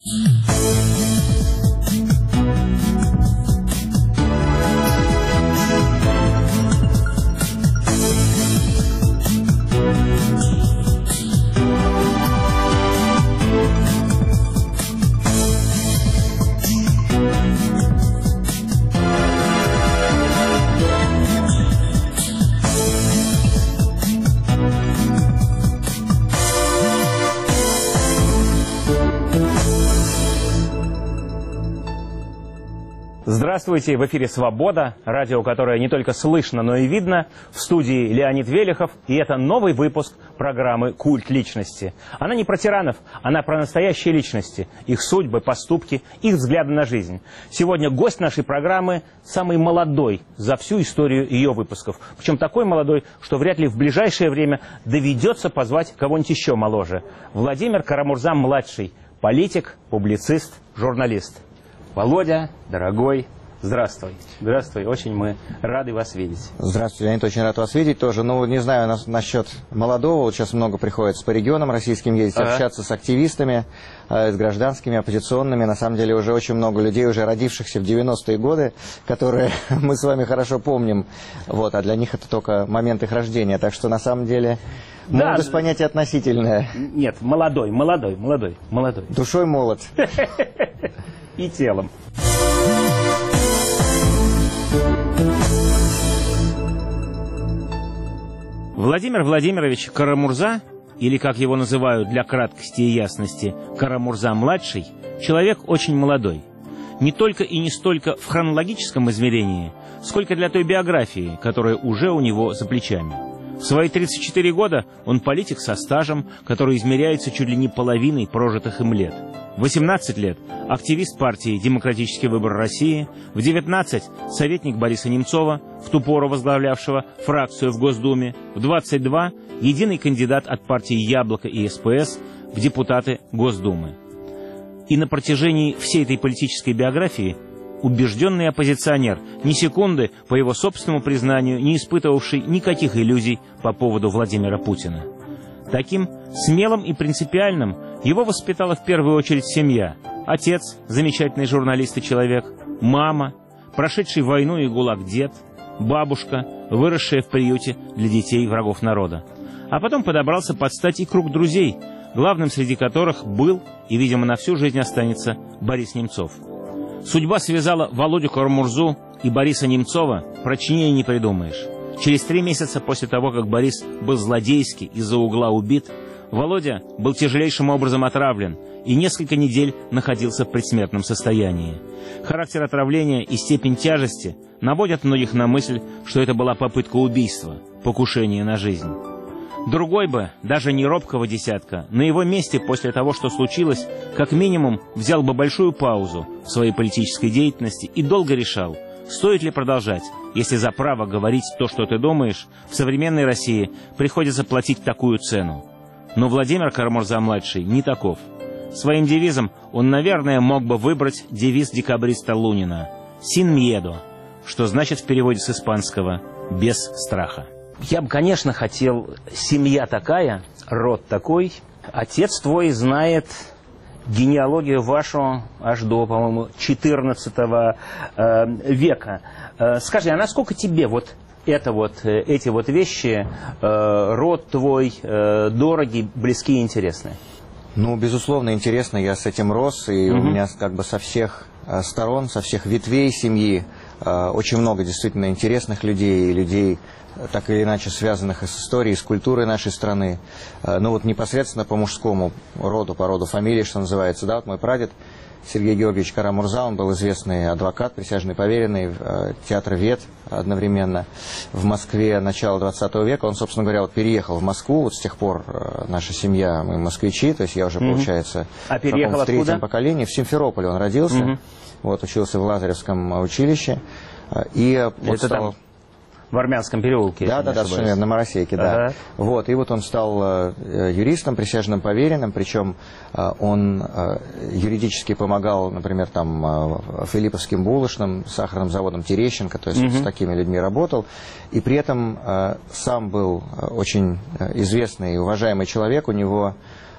Здравствуйте, в эфире «Свобода», радио, которое не только слышно, но и видно. В студии Леонид Велихов, и это новый выпуск программы «Культ личности». Она не про тиранов, она про настоящие личности, их судьбы, поступки, их взгляды на жизнь. Сегодня гость нашей программы самый молодой за всю историю ее выпусков. Причем такой молодой, что вряд ли в ближайшее время доведется позвать кого-нибудь еще моложе. Владимир Карамурза-младший, политик, публицист, журналист. Володя, дорогой, здравствуй. Здравствуй, очень мы рады вас видеть. Здравствуйте, Леонид, очень рад вас видеть тоже. Ну, не знаю, насчет молодого, вот сейчас много приходится по регионам российским ездить, общаться с активистами, с гражданскими, оппозиционными. На самом деле уже очень много людей, уже родившихся в 90-е годы, которые мы с вами хорошо помним, вот, а для них это только момент их рождения. Так что на самом деле... Да, молодость понятие относительное. Нет, молодой. Душой молод. И телом. Владимир Владимирович Карамурза, или, как его называют для краткости и ясности, Карамурза-младший, человек очень молодой. Не только и не столько в хронологическом измерении, сколько для той биографии, которая уже у него за плечами. В свои 34 года он политик со стажем, который измеряется чуть ли не половиной прожитых им лет. В 18 лет активист партии «Демократический выбор России», в 19 советник Бориса Немцова, в ту пору возглавлявшего фракцию в Госдуме, в 22 единый кандидат от партии «Яблоко» и СПС в депутаты Госдумы. И на протяжении всей этой политической биографии убежденный оппозиционер, ни секунды, по его собственному признанию, не испытывавший никаких иллюзий по поводу Владимира Путина. Таким смелым и принципиальным его воспитала в первую очередь семья. Отец, замечательный журналист и человек, мама, прошедший войну и ГУЛАГ дед, бабушка, выросшая в приюте для детей врагов народа. А потом подобрался под стать и круг друзей, главным среди которых был и, видимо, на всю жизнь останется Борис Немцов. Судьба связала Володю Карамурзу и Бориса Немцова, прочнее не придумаешь. Через 3 месяца после того, как Борис был злодейски из-за угла убит, Володя был тяжелейшим образом отравлен и несколько недель находился в предсмертном состоянии. Характер отравления и степень тяжести наводят многих на мысль, что это была попытка убийства, покушение на жизнь. Другой бы, даже не робкого десятка, на его месте после того, что случилось, как минимум взял бы большую паузу в своей политической деятельности и долго решал, стоит ли продолжать, если за право говорить то, что ты думаешь, в современной России приходится платить такую цену. Но Владимир Карамурза-младший не таков. Своим девизом он, наверное, мог бы выбрать девиз декабриста Лунина «Sin miedo», что значит в переводе с испанского «без страха». Я бы, конечно, хотел, семья такая, род такой. Отец твой знает генеалогию вашу аж до, по-моему, 14 века. Скажи, а насколько тебе эти вещи, род твой, дороги, близки и интересны? Ну, безусловно, интересно. Я с этим рос, и у меня как бы со всех сторон, со всех ветвей семьи очень много действительно интересных людей, и людей, так или иначе связанных и с историей, и с культурой нашей страны. Ну вот непосредственно по мужскому роду, по роду фамилии, что называется, да, вот мой прадед Сергей Георгиевич Карамурза, он был известный адвокат, присяжный поверенный, театровед одновременно в Москве начала 20 века. Он, собственно говоря, вот переехал в Москву, вот с тех пор наша семья, мы москвичи, то есть я уже, получается, в третьем поколении, в Симферополе он родился, вот, учился в Лазаревском училище, и вот стал... В Армянском переулке. Да, совершенно верно, на Моросейке, да. Вот, и вот он стал юристом, присяжным поверенным, причем он юридически помогал, например, там Филипповским булочным, сахарным заводом Терещенко, то есть с такими людьми работал, и при этом сам был очень известный и уважаемый человек, у него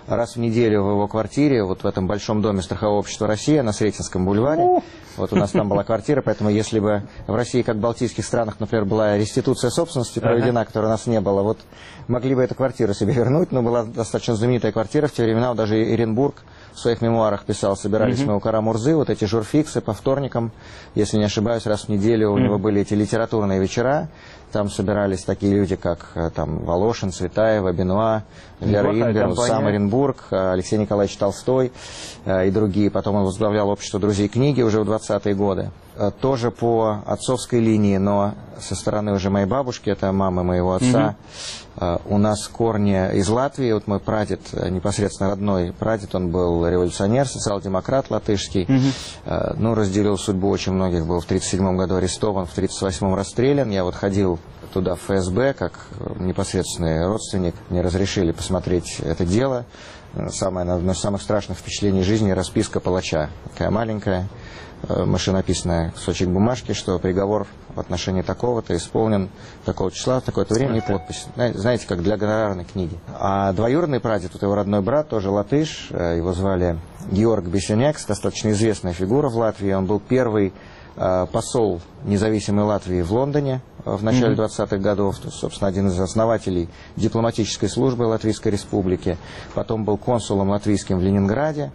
раз в неделю в его квартире, вот в этом большом доме страхового общества «Россия» на Сретенском бульваре. Вот у нас там была квартира, поэтому если бы в России, как в балтийских странах, например, была реституция собственности проведена, которой у нас не было, вот могли бы эту квартиру себе вернуть, но была достаточно знаменитая квартира в те времена, вот даже Эренбург в своих мемуарах писал, собирались мы у Кара-Мурзы, вот эти журфиксы по вторникам, если не ошибаюсь, раз в неделю у него были эти литературные вечера, там собирались такие люди, как там Волошин, Цветаева, Бенуа, Лера Ингер, сам Оренбург, Алексей Николаевич Толстой и другие. Потом он возглавлял общество друзей книги уже в 20-е годы. Тоже по отцовской линии, но со стороны уже моей бабушки, это мамы моего отца, у нас корни из Латвии. Вот мой прадед, непосредственно родной прадед, он был революционер, социал-демократ латышский. Ну, разделил судьбу очень многих, был в 1937 году арестован, в 1938 расстрелян. Я вот ходил туда в ФСБ, как непосредственный родственник. Мне разрешили посмотреть это дело. Одно из самых страшных впечатлений жизни — расписка палача. Такая маленькая, машинописная кусочек бумажки, что приговор в отношении такого-то исполнен такого числа, в такое-то время, и подпись. Знаете, как для гонорарной книги. А двоюродный прадед, вот его родной брат, тоже латыш, его звали Георг Бесенекс, достаточно известная фигура в Латвии. Он был первый посол независимой Латвии в Лондоне в начале 20-х годов, собственно, один из основателей дипломатической службы Латвийской Республики. Потом был консулом латвийским в Ленинграде.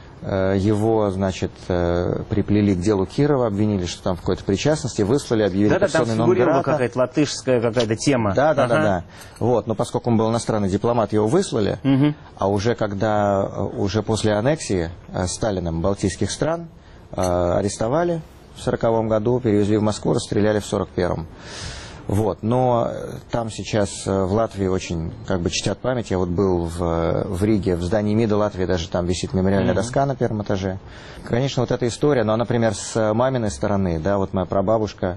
Его, значит, приплели к делу Кирова, обвинили, что там в какой-то причастности, выслали, объявили персоной нон грата. Там какая-то латышская какая-то тема. Да. Вот, но поскольку он был иностранный дипломат, его выслали, а уже когда, уже после аннексии Сталином балтийских стран, арестовали в 1940 году, перевезли в Москву, расстреляли в 1941. Вот, но там сейчас в Латвии очень как бы чтят память. Я вот был в Риге, в здании МИДа Латвии, даже там висит мемориальная доска на первом этаже. Конечно, вот эта история, но, например, с маминой стороны, да, вот моя прабабушка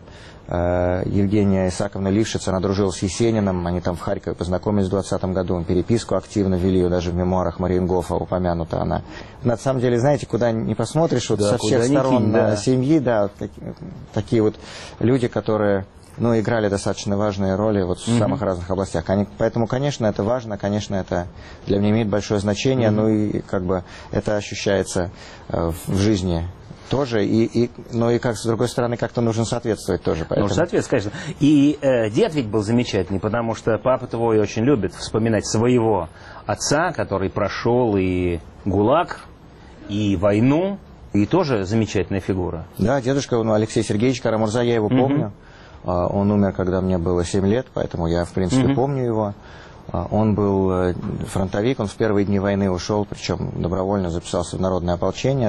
Евгения Исааковна Лившиц, она дружила с Есениным, они там в Харькове познакомились в 20-м году, переписку активно вели, ее даже в мемуарах Мариенгофа упомянута она. На самом деле, знаете, куда не посмотришь, вот со всех сторон семьи, да, такие вот люди, которые... Ну, играли достаточно важные роли вот в самых разных областях. Поэтому, конечно, это важно, конечно, это для меня имеет большое значение, ну и как бы это ощущается в жизни тоже, но и как с другой стороны как-то нужно соответствовать тоже. Поэтому... Ну, соответствовать, конечно. И дед ведь был замечательный, потому что папа твой очень любит вспоминать своего отца, который прошел и ГУЛАГ, и войну, и тоже замечательная фигура. Да, дедушка, ну, Алексей Сергеевич Кара-Мурза, я его помню. Он умер, когда мне было 7 лет, поэтому я, в принципе, помню его. Он был фронтовик, он в первые дни войны ушел, причем добровольно записался в народное ополчение.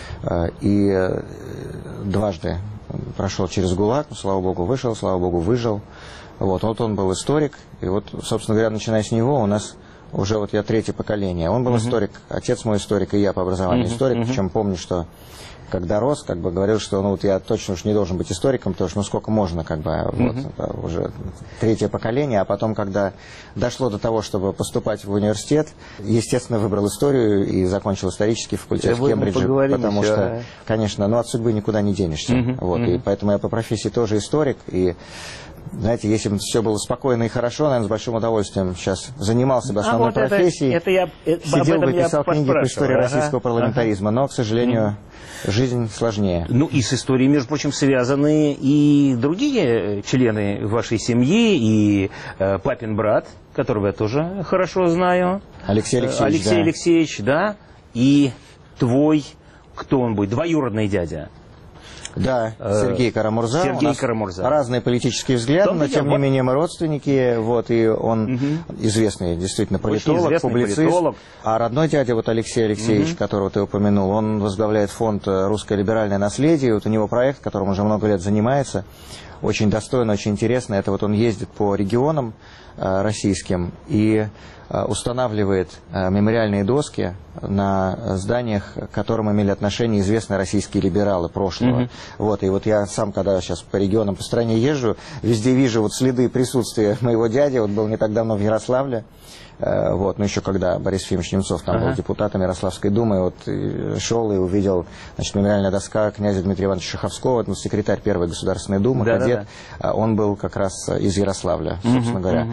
И дважды прошел через ГУЛАГ, слава богу, вышел, слава богу, выжил. Вот он был историк, и вот, собственно говоря, начиная с него у нас уже вот я 3-е поколение. Он был историк, отец мой историк, и я по образованию историк, причем помню, что когда рос, как бы говорил, что ну вот я точно уж не должен быть историком, потому что ну сколько можно, как бы, вот, уже 3-е поколение, а потом, когда дошло до того, чтобы поступать в университет, естественно, выбрал историю и закончил исторический факультет в Кембридже, потому что, конечно, ну от судьбы никуда не денешься, вот, и поэтому я по профессии тоже историк, и знаете, если бы все было спокойно и хорошо, наверное, с большим удовольствием сейчас занимался бы основной профессией, сидел бы и писал книги по истории российского парламентаризма, но, к сожалению, жизнь сложнее. Ну и с историей, между прочим, связаны и другие члены вашей семьи, и папин брат, которого я тоже хорошо знаю. Алексей Алексеевич, Алексеевич, да, и твой, кто он будет, двоюродный дядя. Да, Сергей Кара-Мурза. Сергей Кара-Мурза. Разные политические взгляды, но тем не менее мы родственники. Вот, и он известный действительно политолог, публицист. А родной дядя, вот Алексей Алексеевич, которого ты упомянул, он возглавляет фонд «Русское либеральное наследие». Вот у него проект, которым уже много лет занимается. Очень достойно, очень интересно. Это вот он ездит по регионам российским и устанавливает мемориальные доски на зданиях, к которым имели отношение известные российские либералы прошлого. Вот, и вот я сам, когда сейчас по регионам, по стране езжу, везде вижу вот следы присутствия моего дяди. Вот был не так давно в Ярославле. Вот, но еще когда Борис Ефимович Немцов там был депутатом Ярославской думы, вот шел и увидел, значит, мемориальная доска князя Дмитрия Ивановича Шаховского, это секретарь Первой Государственной Думы, кадет, он был как раз из Ярославля, собственно говоря.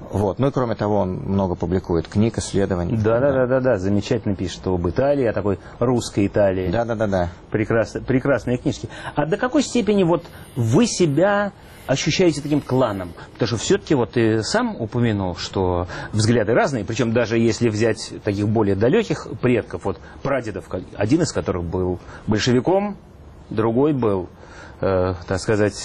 Вот. Ну и кроме того, он много публикует книг, исследований. Да, замечательно пишет об Италии, о такой русской Италии. Да. Прекрасные книжки. А до какой степени вот вы себя ощущаете таким кланом? Потому что все-таки вот ты сам упомянул, что взгляды разные, причем даже если взять таких более далеких предков, вот прадедов, один из которых был большевиком, другой был, так сказать,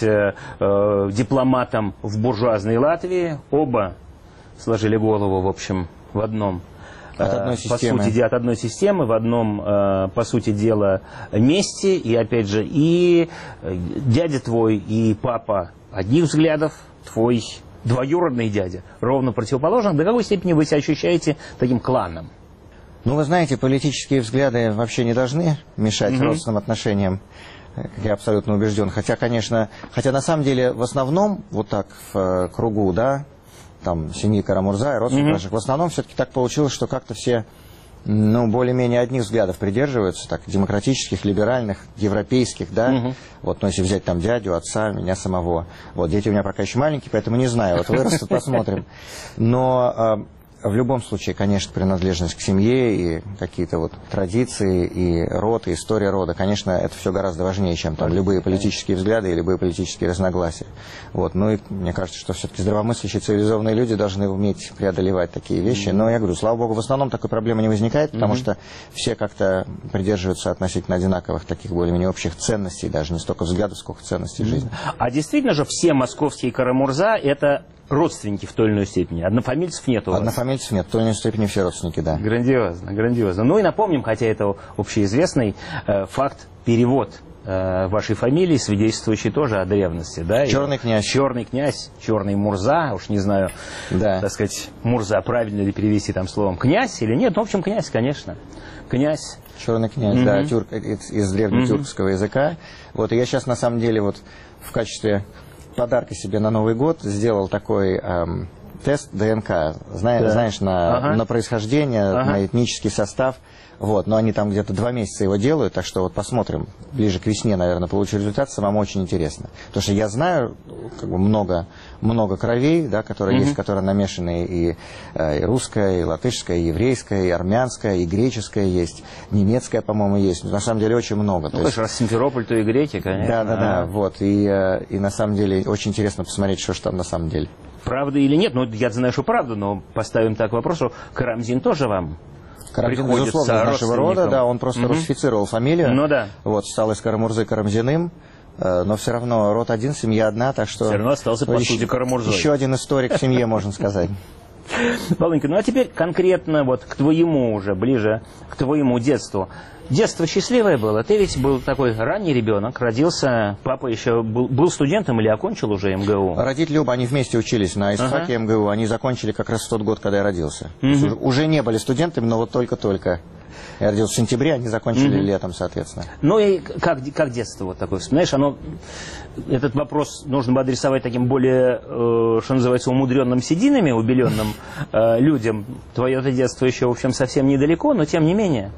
дипломатом в буржуазной Латвии, оба сложили голову, в общем, в одном, от одной системы. По сути, от одной системы, в одном, по сути дела, месте. И, опять же, и дядя твой, и папа одних взглядов, твой двоюродный дядя ровно противоположных. До какой степени вы себя ощущаете таким кланом? Ну, вы знаете, политические взгляды вообще не должны мешать родственным отношениям. Я абсолютно убежден. Хотя, конечно, на самом деле, в основном, вот так, в кругу, да, там, семьи Карамурза и родственников наших, в основном все-таки так получилось, что как-то все, ну, более-менее одних взглядов придерживаются, так, демократических, либеральных, европейских, да. Вот, ну, если взять там дядю, отца, меня самого. Вот, дети у меня пока еще маленькие, поэтому не знаю, вот вырастут, посмотрим. Но в любом случае, конечно, принадлежность к семье и какие-то вот традиции, и род, и история рода, конечно, это все гораздо важнее, чем там любые политические взгляды и любые политические разногласия. Вот. Ну и мне кажется, что все-таки здравомыслящие, цивилизованные люди должны уметь преодолевать такие вещи. Но я говорю, слава богу, в основном такой проблемы не возникает, потому что все как-то придерживаются относительно одинаковых таких более-менее общих ценностей, даже не столько взглядов, сколько ценностей жизни. А действительно же все московские Карамурза – это родственники в той или иной степени? Однофамильцев нет у вас? Однофамильцев нет, в той или иной степени все родственники, да. Грандиозно, грандиозно. Ну и напомним, хотя это общеизвестный факт, перевод вашей фамилии, свидетельствующий тоже о древности, да? Черный князь. Черный князь, черный Мурза, уж не знаю, так сказать, Мурза правильно ли перевести там словом князь или нет, ну, в общем, князь, конечно. Князь. Черный князь, да, тюрк, из древнетюркского языка. Вот, и я сейчас, на самом деле, вот в качестве подарка себе на Новый год сделал такой тест ДНК, знаешь, на происхождение, на этнический состав. Вот, но они там где-то 2 месяца его делают, так что вот посмотрим, ближе к весне, наверное, получу результат, самому очень интересно. Потому что я знаю как бы много кровей, да, которые есть, которые намешаны и русская, и латышская, и еврейская, и армянская, и греческая есть, немецкая, по-моему, есть. На самом деле очень много. Ну, конечно, раз Симферополь, то и греки, конечно. Да, вот. И на самом деле очень интересно посмотреть, что же там на самом деле. Правда или нет? Ну, я знаю, что правда, но поставим так вопрос, что Карамзин тоже вам Карамзин, безусловно, из нашего рода, да, он просто русифицировал фамилию. Ну да. Вот, стал из Карамурзы Карамзиным, но все равно род один, семья одна, так что... Все равно остался, по сути, Карамурзой. Еще один историк в семье, можно сказать. Володенька, ну а теперь конкретно вот к твоему уже, ближе к твоему детству. Детство счастливое было? Ты ведь был такой ранний ребенок, родился, папа еще был студентом или окончил уже МГУ? Родители оба, они вместе учились на ИСТФАКе МГУ, они закончили как раз в тот год, когда я родился. Уже не были студентами, но вот только-только. Я родился в сентябре, они закончили летом, соответственно. Ну и как детство вот такое, вспоминаешь? Этот вопрос нужно бы адресовать таким более, что называется, умудренным сединами, убеленным людям. Твое-то детство еще, в общем, совсем недалеко, но тем не менее.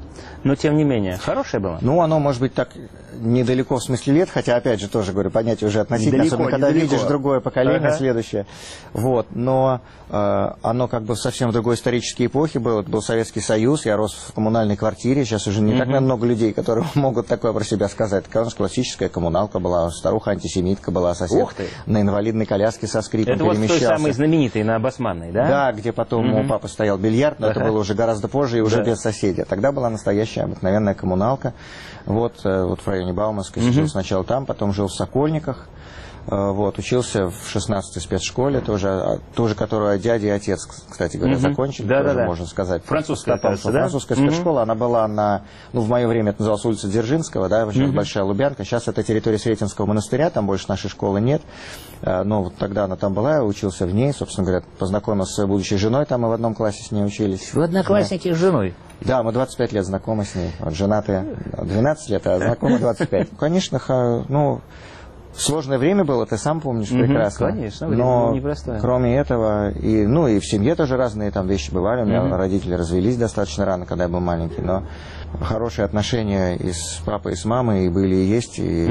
Хорошее было? Ну, оно, может быть, так недалеко в смысле лет, хотя, опять же, тоже, говорю, понятие уже относительно, особенно когда видишь другое поколение, следующее. Вот, но оно как бы совсем в другой исторической эпохе было. Был Советский Союз, я рос в коммунальной квартире, сейчас уже не так много людей, которые могут такое про себя сказать. Конечно, классическая коммуналка была, старуха-антисемитка была, сосед на инвалидной коляске со скрипом перемещался. Это вот той самой знаменитой на Басманной, да? Да, где потом у папы стоял бильярд, но это было уже гораздо позже и уже без соседей. Тогда была настоящая обыкновенная коммуналка. Вот в районе Бауманской жил сначала там, потом жил в Сокольниках. Вот, учился в 16-й спецшколе, тоже которую дядя и отец, кстати говоря, закончили, тоже можно сказать. Французская, французская спецшкола, она была в мое время это называлась улица Дзержинского, да, сейчас Большая Лубянка, сейчас это территория Сретенского монастыря, там больше нашей школы нет, но вот тогда она там была, я учился в ней, собственно говоря, познакомился с своей будущей женой, там мы в одном классе с ней учились. Вы одноклассники с женой? Да, мы 25 лет знакомы с ней, вот, женатые 12 лет, а знакомы 25. Конечно, сложное время было, ты сам помнишь прекрасно. Конечно, но непростое. Кроме этого, и в семье тоже разные там вещи бывали. У меня родители развелись достаточно рано, когда я был маленький, но хорошие отношения и с папой, и с мамой и были, и есть. И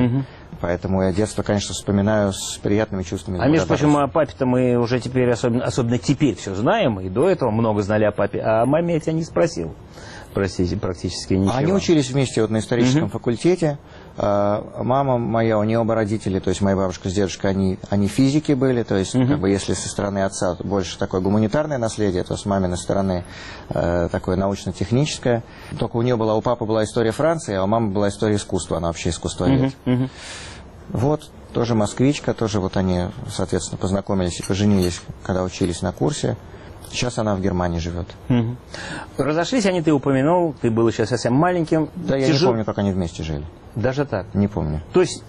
Поэтому я детство, конечно, вспоминаю с приятными чувствами. А между прочим, о папе-то мы уже теперь, особенно теперь, все знаем, и до этого много знали о папе. А о маме я тебя не спросил. Простите, практически ничего. Они учились вместе вот на историческом факультете. Мама моя, у нее оба родители, то есть моя бабушка с дедушкой, они физики были, то есть как бы если со стороны отца больше такое гуманитарное наследие, то с маминой стороны такое научно-техническое. Только у папы была история Франции, а у мамы была история искусства, она вообще искусствовед. Вот, тоже москвичка, тоже вот они, соответственно, познакомились и поженились, когда учились на курсе. Сейчас она в Германии живет. Разошлись они, ты упомянул, ты был еще совсем маленьким. Да, я не помню, как они вместе жили. Даже так? Не помню. То есть,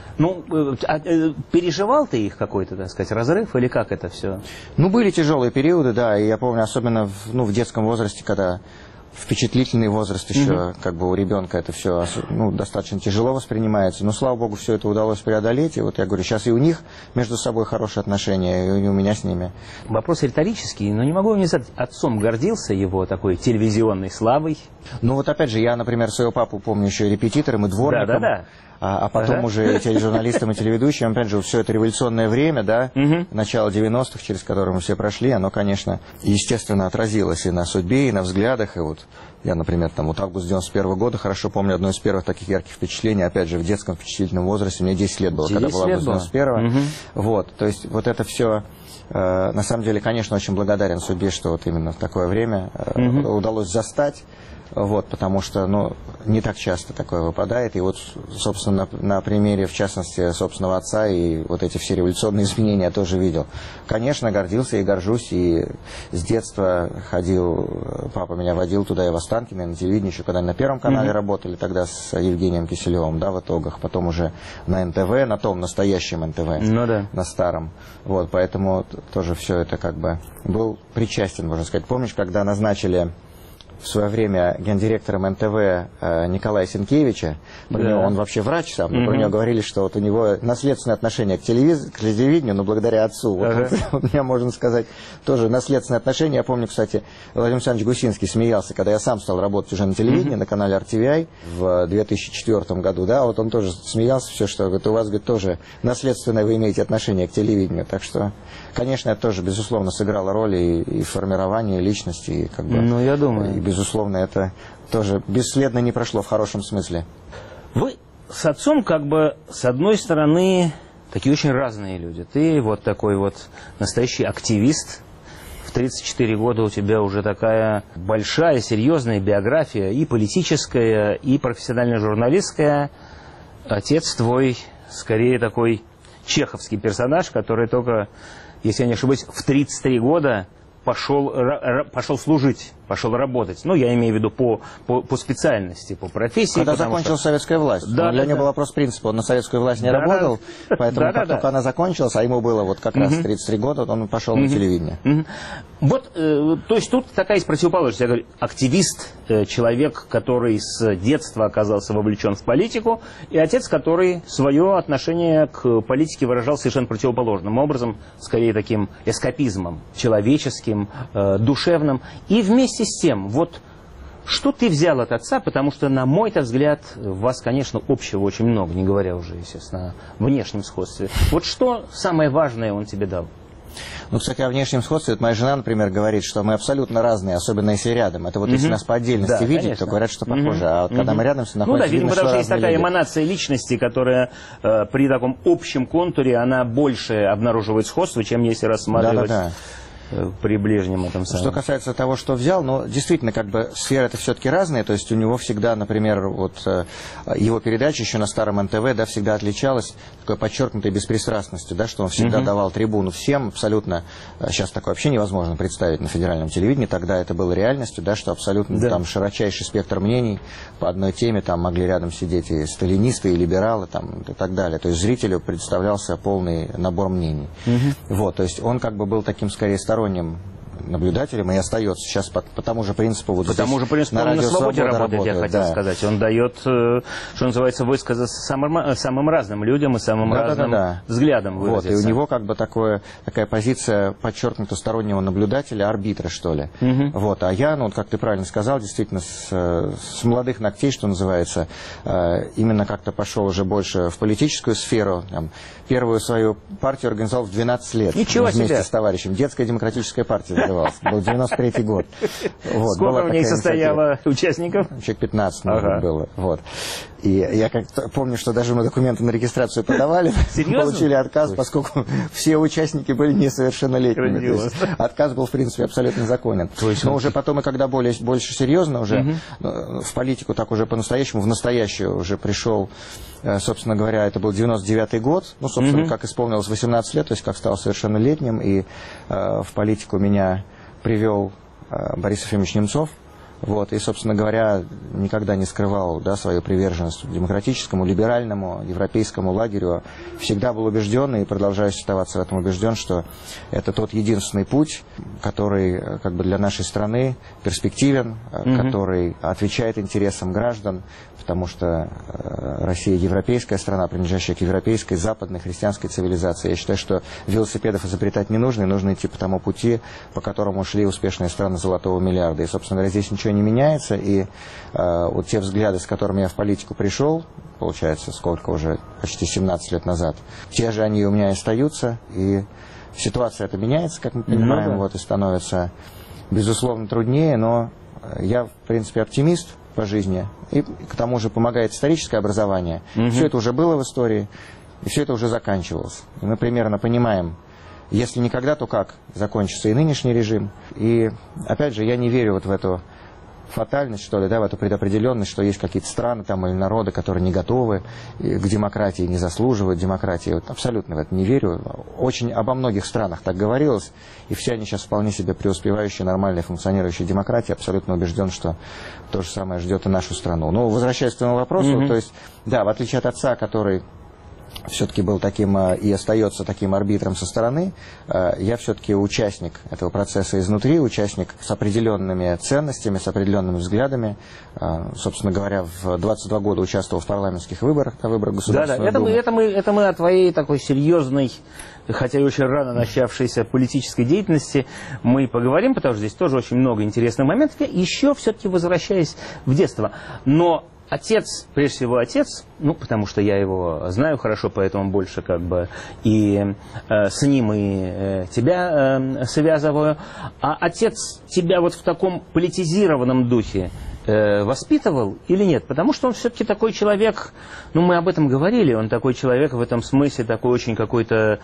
переживал ты их какой-то, так сказать, разрыв, или как это все? Ну, были тяжелые периоды, да, и я помню, особенно в детском возрасте, когда впечатлительный возраст еще, как бы у ребенка это все достаточно тяжело воспринимается. Но, слава богу, все это удалось преодолеть. И вот я говорю, сейчас и у них между собой хорошие отношения, и у меня с ними. Вопрос риторический, но не могу не сказать. Отцом гордился его такой телевизионной славой? Ну вот опять же, я, например, своего папу помню еще репетитором и дворником. Да. А потом уже тележурналистом и телеведущим, опять же, все это революционное время, да, начало 90-х, через которое мы все прошли, оно, конечно, естественно, отразилось и на судьбе, и на взглядах, и вот я, например, там вот август 91-го года хорошо помню одно из первых таких ярких впечатлений, опять же, в детском впечатлительном возрасте, мне 10 лет было, когда был август 91-го, вот, то есть вот это все... На самом деле, конечно, очень благодарен судьбе, что вот именно в такое время удалось застать, вот, потому что, не так часто такое выпадает, и вот, собственно, на примере, в частности, собственного отца, и вот эти все революционные изменения я тоже видел. Конечно, гордился и горжусь, и с детства ходил, папа меня водил туда и в Останкино, на телевидении, еще когда на Первом канале работали, тогда с Евгением Киселевым, да, в итогах, потом уже на НТВ, на том настоящем НТВ, на старом, вот, поэтому тоже все это как бы был причастен, можно сказать. Помнишь, когда назначили в свое время гендиректором НТВ Николая Сенкевича, про него, он вообще врач сам, но про него говорили, что вот у него наследственное отношение к телевидению, но благодаря отцу. Вот у меня, можно сказать, тоже наследственное отношение. Я помню, кстати, Владимир Александрович Гусинский смеялся, когда я сам стал работать уже на телевидении, на канале RTVI в 2004 году, да, вот он тоже смеялся, все, что говорит, у вас, говорит, тоже наследственное вы имеете отношение к телевидению. Так что, конечно, это тоже, безусловно, сыграло роль и в формировании личности, и как бы... Ну, я думаю. Безусловно, это тоже бесследно не прошло в хорошем смысле. Вы с отцом как бы, с одной стороны, такие очень разные люди. Ты вот такой вот настоящий активист. В 34 года у тебя уже такая большая, серьезная биография, и политическая, и профессионально-журналистская. Отец твой, скорее, такой чеховский персонаж, который только, если я не ошибаюсь, в 33 года пошел служить, пошел работать. Ну, я имею в виду по специальности, по профессии. Когда закончилась советская власть. Да, для него был вопрос принципа. Он на советскую власть не работал, поэтому как только она закончилась, а ему было вот как раз 33 года, он пошел на телевидение. Вот, то есть тут такая есть противоположность. Я говорю, активист, человек, который с детства оказался вовлечен в политику, и отец, который свое отношение к политике выражал совершенно противоположным образом, скорее таким эскапизмом, человеческим, душевным. И вместе с тем, вот что ты взял от отца, потому что, на мой-то взгляд, у вас, конечно, общего очень много, не говоря уже, естественно, о внешнем сходстве. Вот что самое важное он тебе дал? Ну, кстати, о внешнем сходстве, вот моя жена, например, говорит, что мы абсолютно разные, особенно если рядом. Это вот если нас по отдельности видеть, конечно, то говорят, что похоже. А вот когда мы рядом все находимся, да, видимо, потому что есть такая эманация личности, которая при таком общем контуре, она больше обнаруживает сходство, чем если рассматривать... при ближнем этом самом. Что касается того, что взял, действительно, как бы сферы это все-таки разные, то есть у него всегда, например, вот его передача еще на старом НТВ, да, всегда отличалась такой подчеркнутой беспристрастностью, да, что он всегда давал трибуну всем, абсолютно, сейчас такое вообще невозможно представить на федеральном телевидении, тогда это было реальностью, да, что абсолютно там широчайший спектр мнений по одной теме, там могли рядом сидеть и сталинисты, и либералы, там, и так далее, то есть зрителю представлялся полный набор мнений. Вот, то есть он как бы был таким, скорее, сторонним наблюдателем и остается сейчас по тому же принципу. Вот по тому же принципу он на свободе работает, я хотел сказать. Он дает, что называется, высказаться самым разным людям и самым разным взглядам выразиться. Вот, и у него как бы такая позиция подчеркнуто стороннего наблюдателя, арбитра, что ли. Вот, а я, ну, как ты правильно сказал, действительно, с молодых ногтей, что называется, именно как-то пошел уже больше в политическую сферу. Там, первую свою партию организовал в 12 лет. Ничего вместе себе. С товарищем. Детская демократическая партия называлась. Был 93-й год. Вот, сколько в ней состояло участников? Человек 15 было. Вот. И я как-то помню, что даже мы документы на регистрацию подавали. Серьезно? Получили отказ, поскольку все участники были несовершеннолетними. Отказ был, в принципе, абсолютно законен. Но уже потом, и когда больше серьезно, уже в политику так уже по-настоящему, в настоящую уже пришел, собственно говоря, это был 99-й год. Ну, собственно, как исполнилось 18 лет, то есть как стал совершеннолетним. И в политику меня привел Борис Ефимович Немцов. Вот, и, собственно говоря, никогда не скрывал, да, свою приверженность демократическому, либеральному, европейскому лагерю. Всегда был убежден и продолжаю оставаться в этом убежден, что это тот единственный путь, который как бы для нашей страны перспективен, который отвечает интересам граждан, потому что Россия европейская страна, принадлежащая к европейской, западной, христианской цивилизации. Я считаю, что велосипедов изобретать не нужно, и нужно идти по тому пути, по которому шли успешные страны золотого миллиарда. И, собственно говоря, здесь ничего не меняется, и вот те взгляды, с которыми я в политику пришел, получается, сколько уже, почти 17 лет назад, те же они у меня и остаются, и ситуация эта меняется, как мы понимаем, вот, и становится, безусловно, труднее, но я, в принципе, оптимист по жизни, и к тому же помогает историческое образование. Все это уже было в истории, и все это уже заканчивалось. И мы примерно понимаем, если никогда, то как закончится и нынешний режим. И, опять же, я не верю вот в эту фатальность, что ли, да, в эту предопределенность, что есть какие-то страны там или народы, которые не готовы к демократии, не заслуживают демократии. Вот абсолютно в это не верю. Очень обо многих странах так говорилось, и все они сейчас вполне себе преуспевающие, нормальные, функционирующие демократии. Абсолютно убежден, что то же самое ждет и нашу страну. Но, возвращаясь к твоему вопросу, то есть, да, в отличие от отца, который все-таки был таким и остается таким арбитром со стороны, я все-таки участник этого процесса изнутри, участник с определенными ценностями, с определенными взглядами. Собственно говоря, в 22 года участвовал в парламентских выборах, на выборах Государственной Думы. Это мы о твоей такой серьезной, хотя и очень рано начавшейся политической деятельности мы поговорим, потому что здесь тоже очень много интересных моментов. Еще все-таки возвращаясь в детство. Но отец, прежде всего отец, ну, потому что я его знаю хорошо, поэтому больше как бы и с ним и тебя связываю. А отец тебя вот в таком политизированном духе воспитывал или нет? Потому что он все-таки такой человек, ну, мы об этом говорили, он такой человек в этом смысле, такой очень какой-то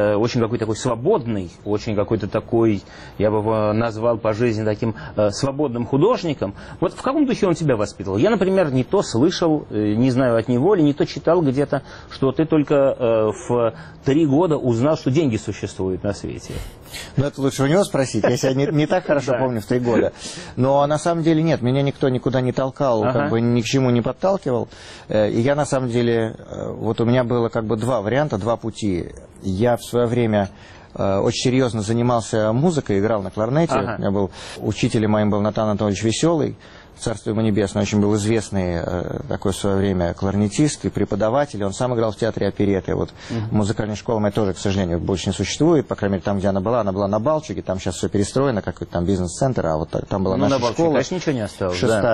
такой свободный, очень какой-то такой, я бы его назвал по жизни таким свободным художником. Вот в каком духе он тебя воспитывал? Я, например, не то слышал, не знаю от него, или не то читал где-то, что ты только в 3 года узнал, что деньги существуют на свете. Ну, это лучше у него спросить, я себя не так хорошо помню в 3 года. Но на самом деле нет, меня никто никуда не толкал, как бы ни к чему не подталкивал. И я на самом деле, вот у меня было как бы 2 варианта, 2 пути. Я в свое время очень серьезно занимался музыкой, играл на кларнете. У меня был учителем моим был Натан Анатольевич Веселый. Царство ему небесное, очень был известный такой в свое время кларнетист и преподаватель. Он сам играл в театре оперетты. Вот музыкальная школа моя тоже, к сожалению, больше не существует. По крайней мере, там, где она была на Балчуге. Там сейчас все перестроено, какой-то там бизнес-центр. А вот там была наша школа. Конечно, ничего не осталось.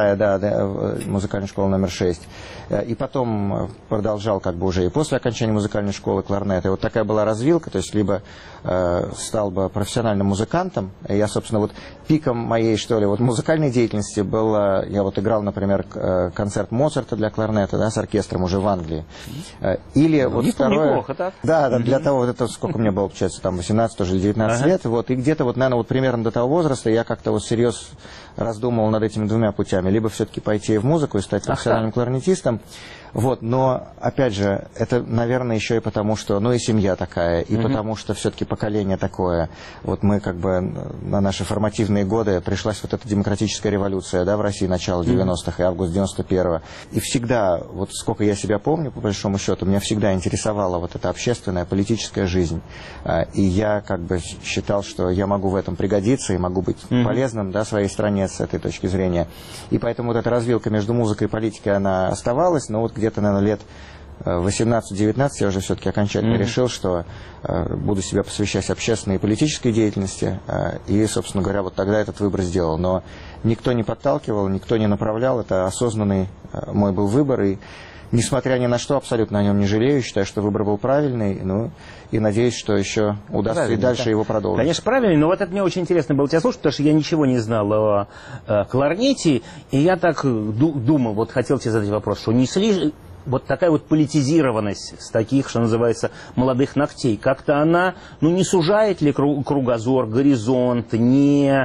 6-я, музыкальная школа номер 6. И потом продолжал как бы уже и после окончания музыкальной школы кларнет. И вот такая была развилка. То есть, либо стал бы профессиональным музыкантом. И я, собственно, вот пиком моей, что ли, вот музыкальной деятельности было... Я вот играл, например, концерт Моцарта для кларнета, да, с оркестром уже в Англии. Или вот второе... Неплохо, так? Да, для того, вот это сколько мне было, получается, там 18 или 19 лет. Вот, и где-то вот, наверное, вот примерно до того возраста я как-то вот всерьез раздумывал над этими 2 путями. Либо все-таки пойти в музыку и стать профессиональным кларнетистом. Вот, но, опять же, это, наверное, еще и потому, что, ну, и семья такая, и потому что все-таки поколение такое. Вот мы, как бы, на наши формативные годы пришлась вот эта демократическая революция, да, в России. России начала 90-х и август 91-го. И всегда, вот сколько я себя помню, по большому счету, меня всегда интересовала вот эта общественная, политическая жизнь. И я как бы считал, что я могу в этом пригодиться и могу быть полезным, да, своей стране с этой точки зрения. И поэтому вот эта развилка между музыкой и политикой, она оставалась, но вот где-то, наверное, лет 18-19 я уже все-таки окончательно решил, что буду себя посвящать общественной и политической деятельности. И, собственно говоря, вот тогда этот выбор сделал. Но никто не подталкивал, никто не направлял. Это осознанный мой был выбор. И, несмотря ни на что, абсолютно о нем не жалею. Считаю, что выбор был правильный. Ну, и надеюсь, что еще удастся правильно, и дальше его продолжить. Конечно, правильный. Но вот это мне очень интересно было тебя слушать, потому что я ничего не знал о кларнете. И я так думал, вот хотел тебе задать вопрос, что не слишком... Вот такая вот политизированность с таких, что называется, молодых ногтей, как-то она, ну, не сужает ли кругозор, горизонт, не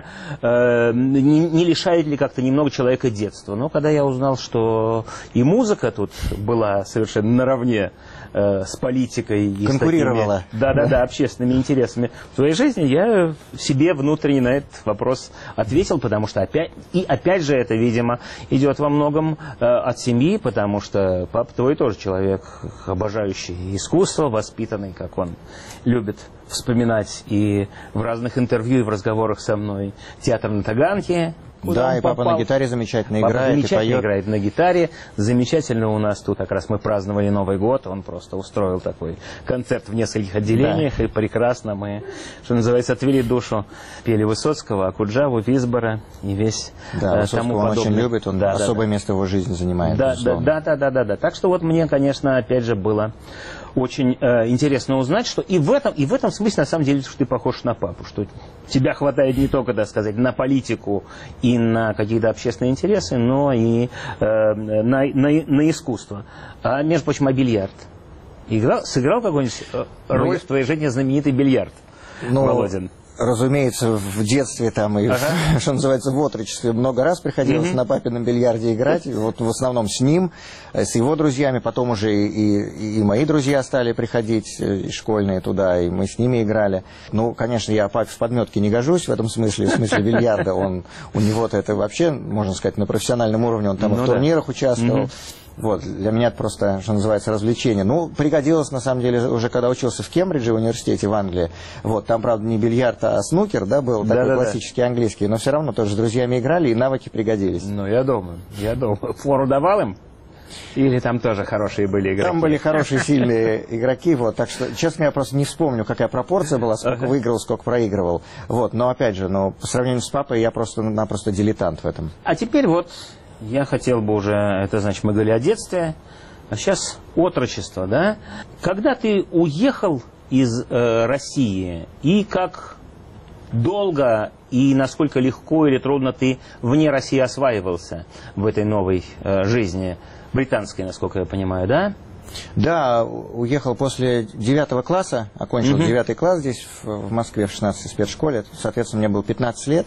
лишает ли как-то немного человека детства? Но когда я узнал, что и музыка тут была совершенно наравне с политикой и конкурировала. Да, общественными интересами в своей жизни, я себе внутренне на этот вопрос ответил, потому что опять же это, видимо, идет во многом от семьи, потому что папа твой тоже человек, обожающий искусство, воспитанный, как он любит вспоминать и в разных интервью, и в разговорах со мной, театр на Таганке. Да, и папа на гитаре замечательно играет, замечательно и поет. Играет на гитаре. Замечательно у нас тут, как раз мы праздновали Новый год, он просто устроил такой концерт в нескольких отделениях, да. И прекрасно мы, что называется, отвели душу, пели Высоцкого, Акуджаву, Висбора и весь тому он подобное. очень любит, он особое место в его жизни занимает. Да. Так что вот мне, конечно, опять же было очень интересно узнать, что и в этом смысле, на самом деле, что ты похож на папу, что тебя хватает не только, так сказать, на политику и на какие-то общественные интересы, но и на искусство. А, между прочим, а бильярд? Сыграл какую-нибудь роль в твоей жизни знаменитый бильярд, Володин? Разумеется, в детстве там и, что называется, в отрочестве много раз приходилось на папином бильярде играть. Вот в основном с ним, с его друзьями. Потом уже и мои друзья стали приходить, и школьные туда, и мы с ними играли. Ну, конечно, я папе в подметке не гожусь в этом смысле, в смысле бильярда. У него-то это вообще, можно сказать, на профессиональном уровне. Он там и в турнирах участвовал. Вот, для меня это просто, что называется, развлечение. Ну, пригодилось, на самом деле, уже когда учился в Кембридже, в университете в Англии. Вот, там, правда, не бильярд, а снукер, да, был, такой классический английский. Но все равно тоже с друзьями играли, и навыки пригодились. Ну, я думаю. Фору давал им? Или там тоже хорошие были игроки? Там были хорошие, сильные игроки, вот, так что, честно, я просто не вспомню, какая пропорция была, сколько выиграл, сколько проигрывал. Вот, но, опять же, по сравнению с папой, я просто-напросто дилетант в этом. А теперь вот... Я хотел бы уже, это значит, мы говорили о детстве, а сейчас отрочество, да? Когда ты уехал из России, и как долго и насколько легко или трудно ты вне России осваивался в этой новой жизни, британской, насколько я понимаю, да? Да, уехал после 9 класса, окончил 9 класс здесь, в Москве, в 16-й спецшколе, соответственно, мне было 15 лет.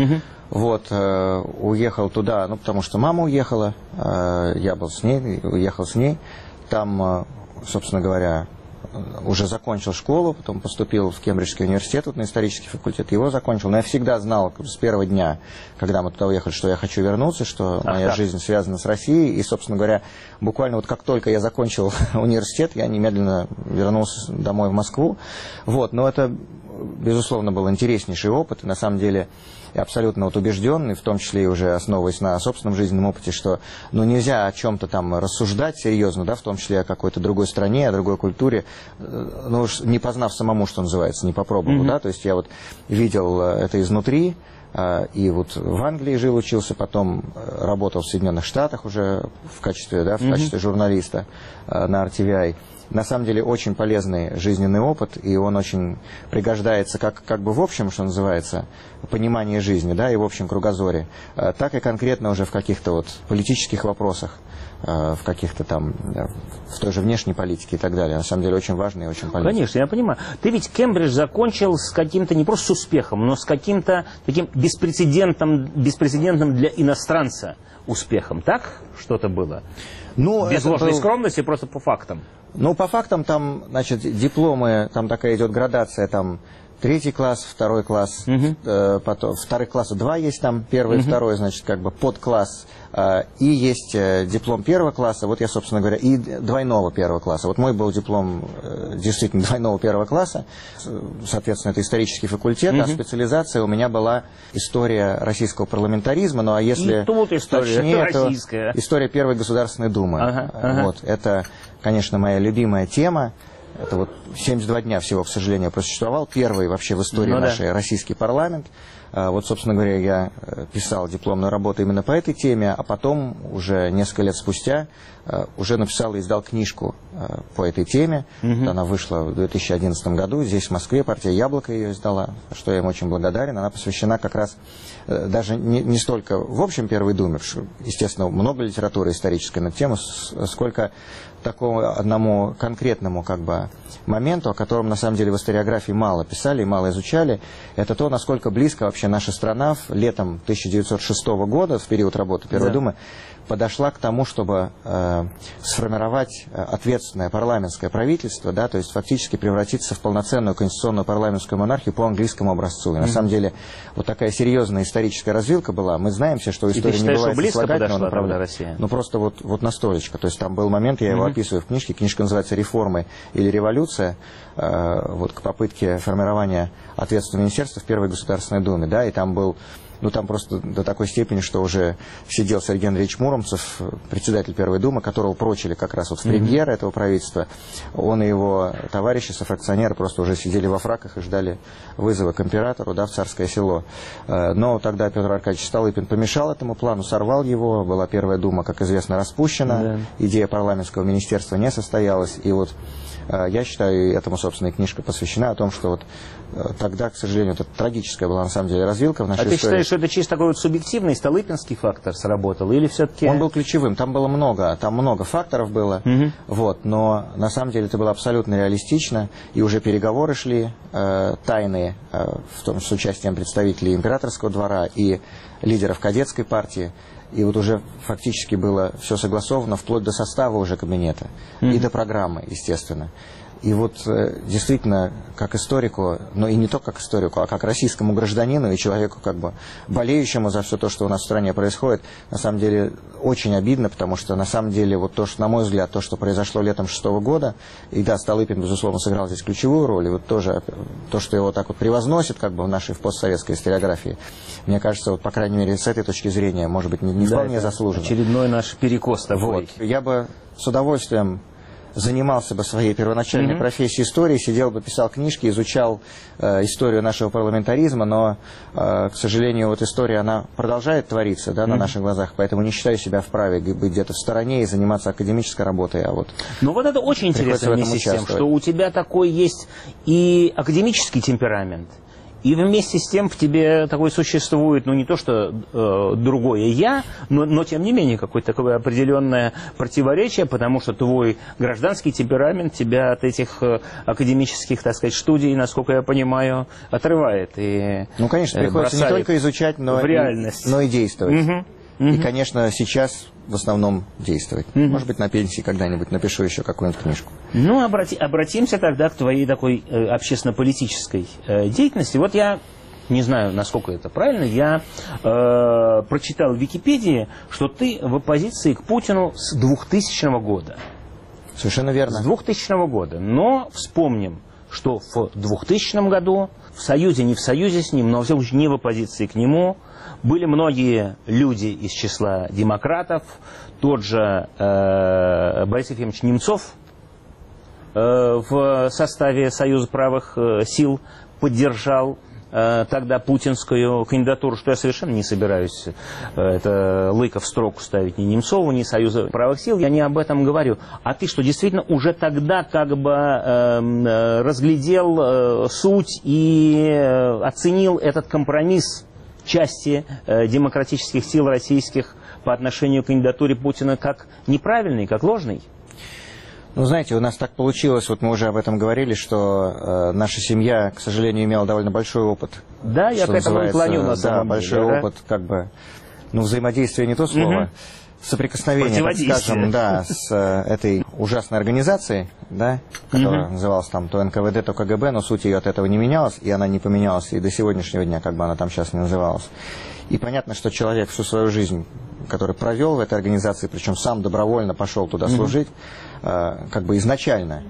Вот, уехал туда, потому что мама уехала, я был с ней, уехал с ней. Там, собственно говоря, уже закончил школу, потом поступил в Кембриджский университет, вот на исторический факультет, его закончил. Но я всегда знал с первого дня, когда мы туда уехали, что я хочу вернуться, что моя жизнь связана с Россией. И, собственно говоря, буквально вот как только я закончил университет, я немедленно вернулся домой в Москву. Вот, но это, безусловно, был интереснейший опыт. И, на самом деле, я абсолютно убежденный, в том числе и уже основываясь на собственном жизненном опыте, что нельзя о чем-то там рассуждать серьезно, да, в том числе о какой-то другой стране, о другой культуре, уж не познав самому, что называется, не попробовав, да, то есть я вот видел это изнутри, и вот в Англии жил, учился, потом работал в Соединенных Штатах уже в качестве журналиста на RTVI. На самом деле очень полезный жизненный опыт, и он очень пригождается как бы в общем, что называется, понимании жизни, да, и в общем кругозоре, так и конкретно уже в каких-то вот политических вопросах, в каких-то там, в той же внешней политике и так далее. На самом деле очень важно и очень полезно. Конечно, я понимаю. Ты ведь Кембридж закончил с каким-то, не просто с успехом, но с каким-то таким беспрецедентным для иностранца успехом. Так что-то было? Без ложной скромности, просто по фактам. По фактам там, значит, дипломы, там такая идет градация, там третий класс, второй класс, потом вторых класса 2 есть там, первый и второй, значит, как бы подкласс, и есть диплом первого класса, вот я, собственно говоря, и двойного первого класса. Вот мой был диплом действительно двойного первого класса, соответственно, это исторический факультет, а специализация у меня была история российского парламентаризма, ну а если точнее, то история Первой Государственной Думы. Вот, это, конечно, моя любимая тема. Это вот 72 дня всего, к сожалению, просуществовал. Первый вообще в истории нашей российский парламент. Вот, собственно говоря, я писал дипломную работу именно по этой теме, а потом, уже несколько лет спустя, уже написал и издал книжку по этой теме. Она вышла в 2011 году. Здесь, в Москве, партия «Яблоко» ее издала, за что я им очень благодарен. Она посвящена как раз даже не столько в общем Первой Думе, потому что, естественно, много литературы исторической на тему, сколько такому одному конкретному как бы моменту, о котором на самом деле в историографии мало писали и мало изучали, это то, насколько близко вообще наша страна летом 1906 года, в период работы Первой Думы, подошла к тому, чтобы сформировать ответственное парламентское правительство, да, то есть фактически превратиться в полноценную конституционную парламентскую монархию по английскому образцу. И на самом деле вот такая серьезная историческая развилка была. Мы знаем все, что история не бывает сослагательного направления. Ну просто вот настолечко. То есть там был момент, я его описываю в книжке, книжка называется «Реформы или революция», вот к попытке формирования ответственного министерства в Первой Государственной Думе, да, и там был, ну там просто до такой степени, что уже сидел Сергей Андреевич Муромцев, председатель Первой Думы, которого прочили как раз вот в премьер этого правительства. Он и его товарищи, софракционеры, просто уже сидели во фраках и ждали вызова к императору, да, в Царское Село. Но тогда Петр Аркадьевич Столыпин помешал этому плану, сорвал его, была Первая Дума, как известно, распущена, идея парламентского министерства не состоялась, и вот я считаю, этому, собственно, и книжка посвящена, о том, что вот тогда, к сожалению, это трагическая была на самом деле развилка в нашей истории. А ты считаешь, что это чисто такой вот субъективный столыпинский фактор сработал, или все-таки... Он был ключевым, там было много факторов было, вот, но на самом деле это было абсолютно реалистично, и уже переговоры шли тайные, в том, с участием представителей императорского двора и лидеров кадетской партии. И вот уже фактически было все согласовано вплоть до состава уже кабинета и до программы, естественно. И вот действительно, как историку, но и не только как историку, а как российскому гражданину и человеку, как бы болеющему за все то, что у нас в стране происходит, на самом деле очень обидно, потому что на самом деле вот то, что, на мой взгляд, то, что произошло летом 2006 года, и да, Столыпин, безусловно, сыграл здесь ключевую роль, и вот тоже то, что его так вот превозносит, как бы в нашей постсоветской историографии, мне кажется, вот, по крайней мере, с этой точки зрения, может быть, не вполне заслуженно. Очередной наш перекос такой. Вот. Я бы с удовольствием занимался бы своей первоначальной профессией истории, сидел бы, писал книжки, изучал историю нашего парламентаризма, но, к сожалению, вот история, она продолжает твориться, да, на наших глазах, поэтому не считаю себя вправе быть где-то в стороне и заниматься академической работой, а вот... Ну вот это очень интересно вместе с тем, что у тебя такой есть и академический темперамент, и вместе с тем в тебе такой существует, ну не то что другое я, но тем не менее какое-то такое определенное противоречие, потому что твой гражданский темперамент тебя от этих академических, так сказать, студий, насколько я понимаю, отрывает. И ну, конечно, приходится не только изучать, но и действовать. И, конечно, сейчас в основном действовать. Может быть, на пенсии когда-нибудь напишу еще какую-нибудь книжку. Ну, обратимся тогда к твоей такой общественно-политической деятельности. Вот я не знаю, насколько это правильно, я прочитал в Википедии, что ты в оппозиции к Путину с 2000 года. Совершенно верно. С 2000 года. Но вспомним, что в 2000 году в союзе, не в союзе с ним, но во всяком случае не в оппозиции к нему, были многие люди из числа демократов, тот же Борис Ефимович Немцов в составе Союза правых сил поддержал тогда путинскую кандидатуру, что я совершенно не собираюсь это лыка в строку ставить ни Немцову, ни Союза правых сил, я не об этом говорю. А ты что, действительно уже тогда как бы разглядел суть и оценил этот компромисс части демократических сил российских по отношению к кандидатуре Путина как неправильный, как ложный? Ну, знаете, у нас так получилось, вот мы уже об этом говорили, что наша семья, к сожалению, имела довольно большой опыт. Да, я к этому и клоню на самом деле. Большой опыт, как бы, ну, взаимодействия не то слово, соприкосновение, так скажем, да, с этой ужасной организацией, да, которая называлась там то НКВД, то КГБ, но суть ее от этого не менялась, и она не поменялась и до сегодняшнего дня, как бы она там сейчас не называлась. И понятно, что человек всю свою жизнь, который провел в этой организации, причем сам добровольно пошел туда служить, как бы изначально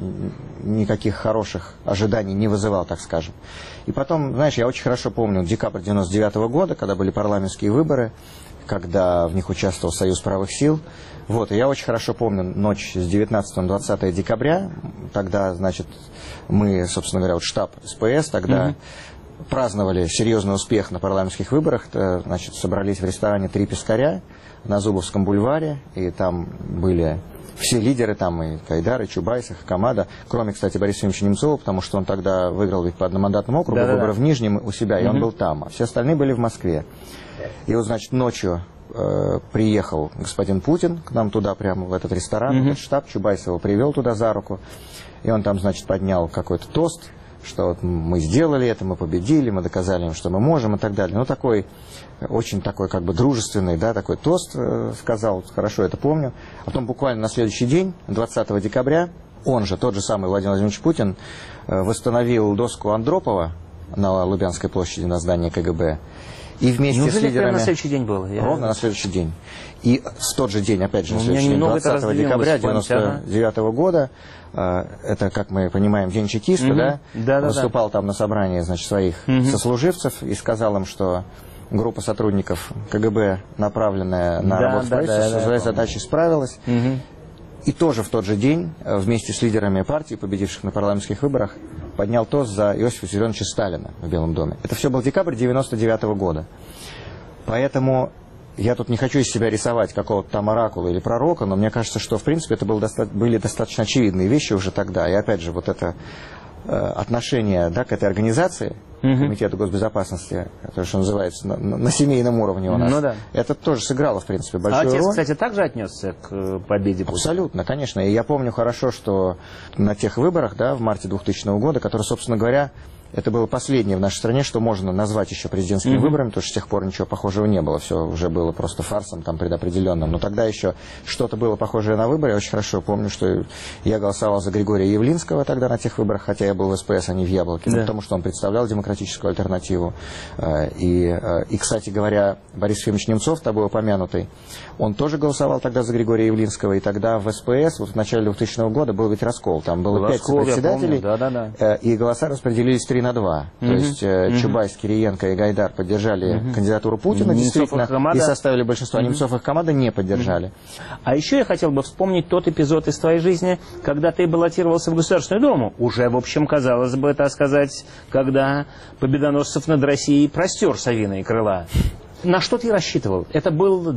никаких хороших ожиданий не вызывал, так скажем. И потом, знаешь, я очень хорошо помню декабрь 99-го года, когда были парламентские выборы, когда в них участвовал Союз правых сил. Вот, и я очень хорошо помню ночь с 19 на 20 декабря. Тогда, значит, мы, собственно говоря, вот штаб СПС тогда праздновали серьезный успех на парламентских выборах. Значит, собрались в ресторане «Три пескаря» на Зубовском бульваре, и там были все лидеры, там и Гайдар, и Чубайс, и Хакамада, кроме, кстати, Бориса Ильича Немцова, потому что он тогда выиграл ведь по одномандатному округу, выборы в Нижнем у себя, и он был там, а все остальные были в Москве. И вот, значит, ночью приехал господин Путин к нам туда, прямо в этот ресторан, в этот штаб, Чубайс его привел туда за руку, и он там, значит, поднял какой-то тост, что вот мы сделали это, мы победили, мы доказали им, что мы можем и так далее. Ну, такой, очень такой как бы дружественный, да, такой тост сказал, хорошо это помню. А потом буквально на следующий день, 20 декабря, он же, тот же самый Владимир Владимирович Путин, восстановил доску Андропова на Лубянской площади на здании КГБ. И вместе с лидерами... на следующий день было? Ровно на следующий день. И в тот же день, опять же, на следующий день, 20 декабря 1999 года, это, как мы понимаем, день чекиста, да? Выступал там на собрании, значит, своих сослуживцев и сказал им, что группа сотрудников КГБ, направленная на работу в правительстве, со своей задачей справилась. И тоже в тот же день вместе с лидерами партии, победивших на парламентских выборах, поднял тост за Иосифа Виссарионовича Сталина в Белом доме. Это все был декабрь 1999 года. Поэтому я тут не хочу из себя рисовать какого-то там оракула или пророка, но мне кажется, что в принципе это были достаточно очевидные вещи уже тогда. И опять же, вот это отношение, да, к этой организации, Комитету госбезопасности, то, что называется, на семейном уровне у нас, это тоже сыграло, в принципе, большую роль. Отец, кстати, также отнесся к победе Путина? Абсолютно, конечно. И я помню хорошо, что на тех выборах, да, в марте 2000 года, которые, собственно говоря, это было последнее в нашей стране, что можно назвать еще президентскими выборами, потому что с тех пор ничего похожего не было. Все уже было просто фарсом там предопределенным. Но тогда еще что-то было похожее на выборы. Я очень хорошо помню, что я голосовал за Григория Явлинского тогда на тех выборах, хотя я был в СПС, а не в Яблоке, потому что он представлял демократическую альтернативу. И, кстати говоря, Борис Ефимович Немцов, тобой упомянутый, он тоже голосовал тогда за Григория Явлинского. И тогда в СПС, вот в начале 2000 года, был ведь раскол. Там было 5 председателей, и голоса распределились 3 на 2. То есть Чубайс, Кириенко и Гайдар поддержали кандидатуру Путина, действительно, и составили большинство, а Немцов и Хакамада не поддержали. А еще я хотел бы вспомнить тот эпизод из твоей жизни, когда ты баллотировался в Государственную Думу. Уже, в общем, казалось бы, так сказать, когда Победоносцев над Россией простер совиные крыла. На что ты рассчитывал? Это был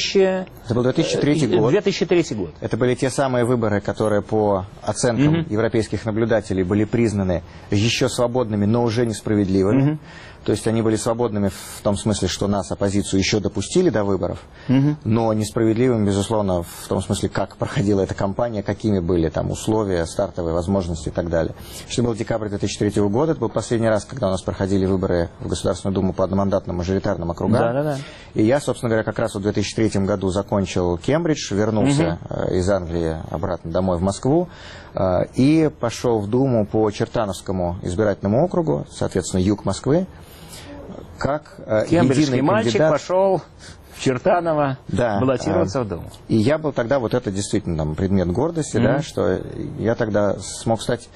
2003 год. 2003 год. Это были те самые выборы, которые по оценкам европейских наблюдателей были признаны еще свободными, но уже несправедливыми. То есть они были свободными в том смысле, что нас, оппозицию, еще допустили до выборов, но несправедливыми, безусловно, в том смысле, как проходила эта кампания, какими были там условия, стартовые возможности и так далее. Что был декабрь 2003 года, это был последний раз, когда у нас проходили выборы в Государственную Думу по одномандатным мажоритарным округам. И я, собственно говоря, как раз в 2003 году закончил Кембридж, вернулся из Англии обратно домой в Москву и пошел в Думу по Чертановскому избирательному округу, соответственно, юг Москвы, как кембриджский мальчик кандидат... пошел в Чертаново баллотироваться в Думу. И я был тогда, вот это действительно там, предмет гордости, да, что я тогда смог стать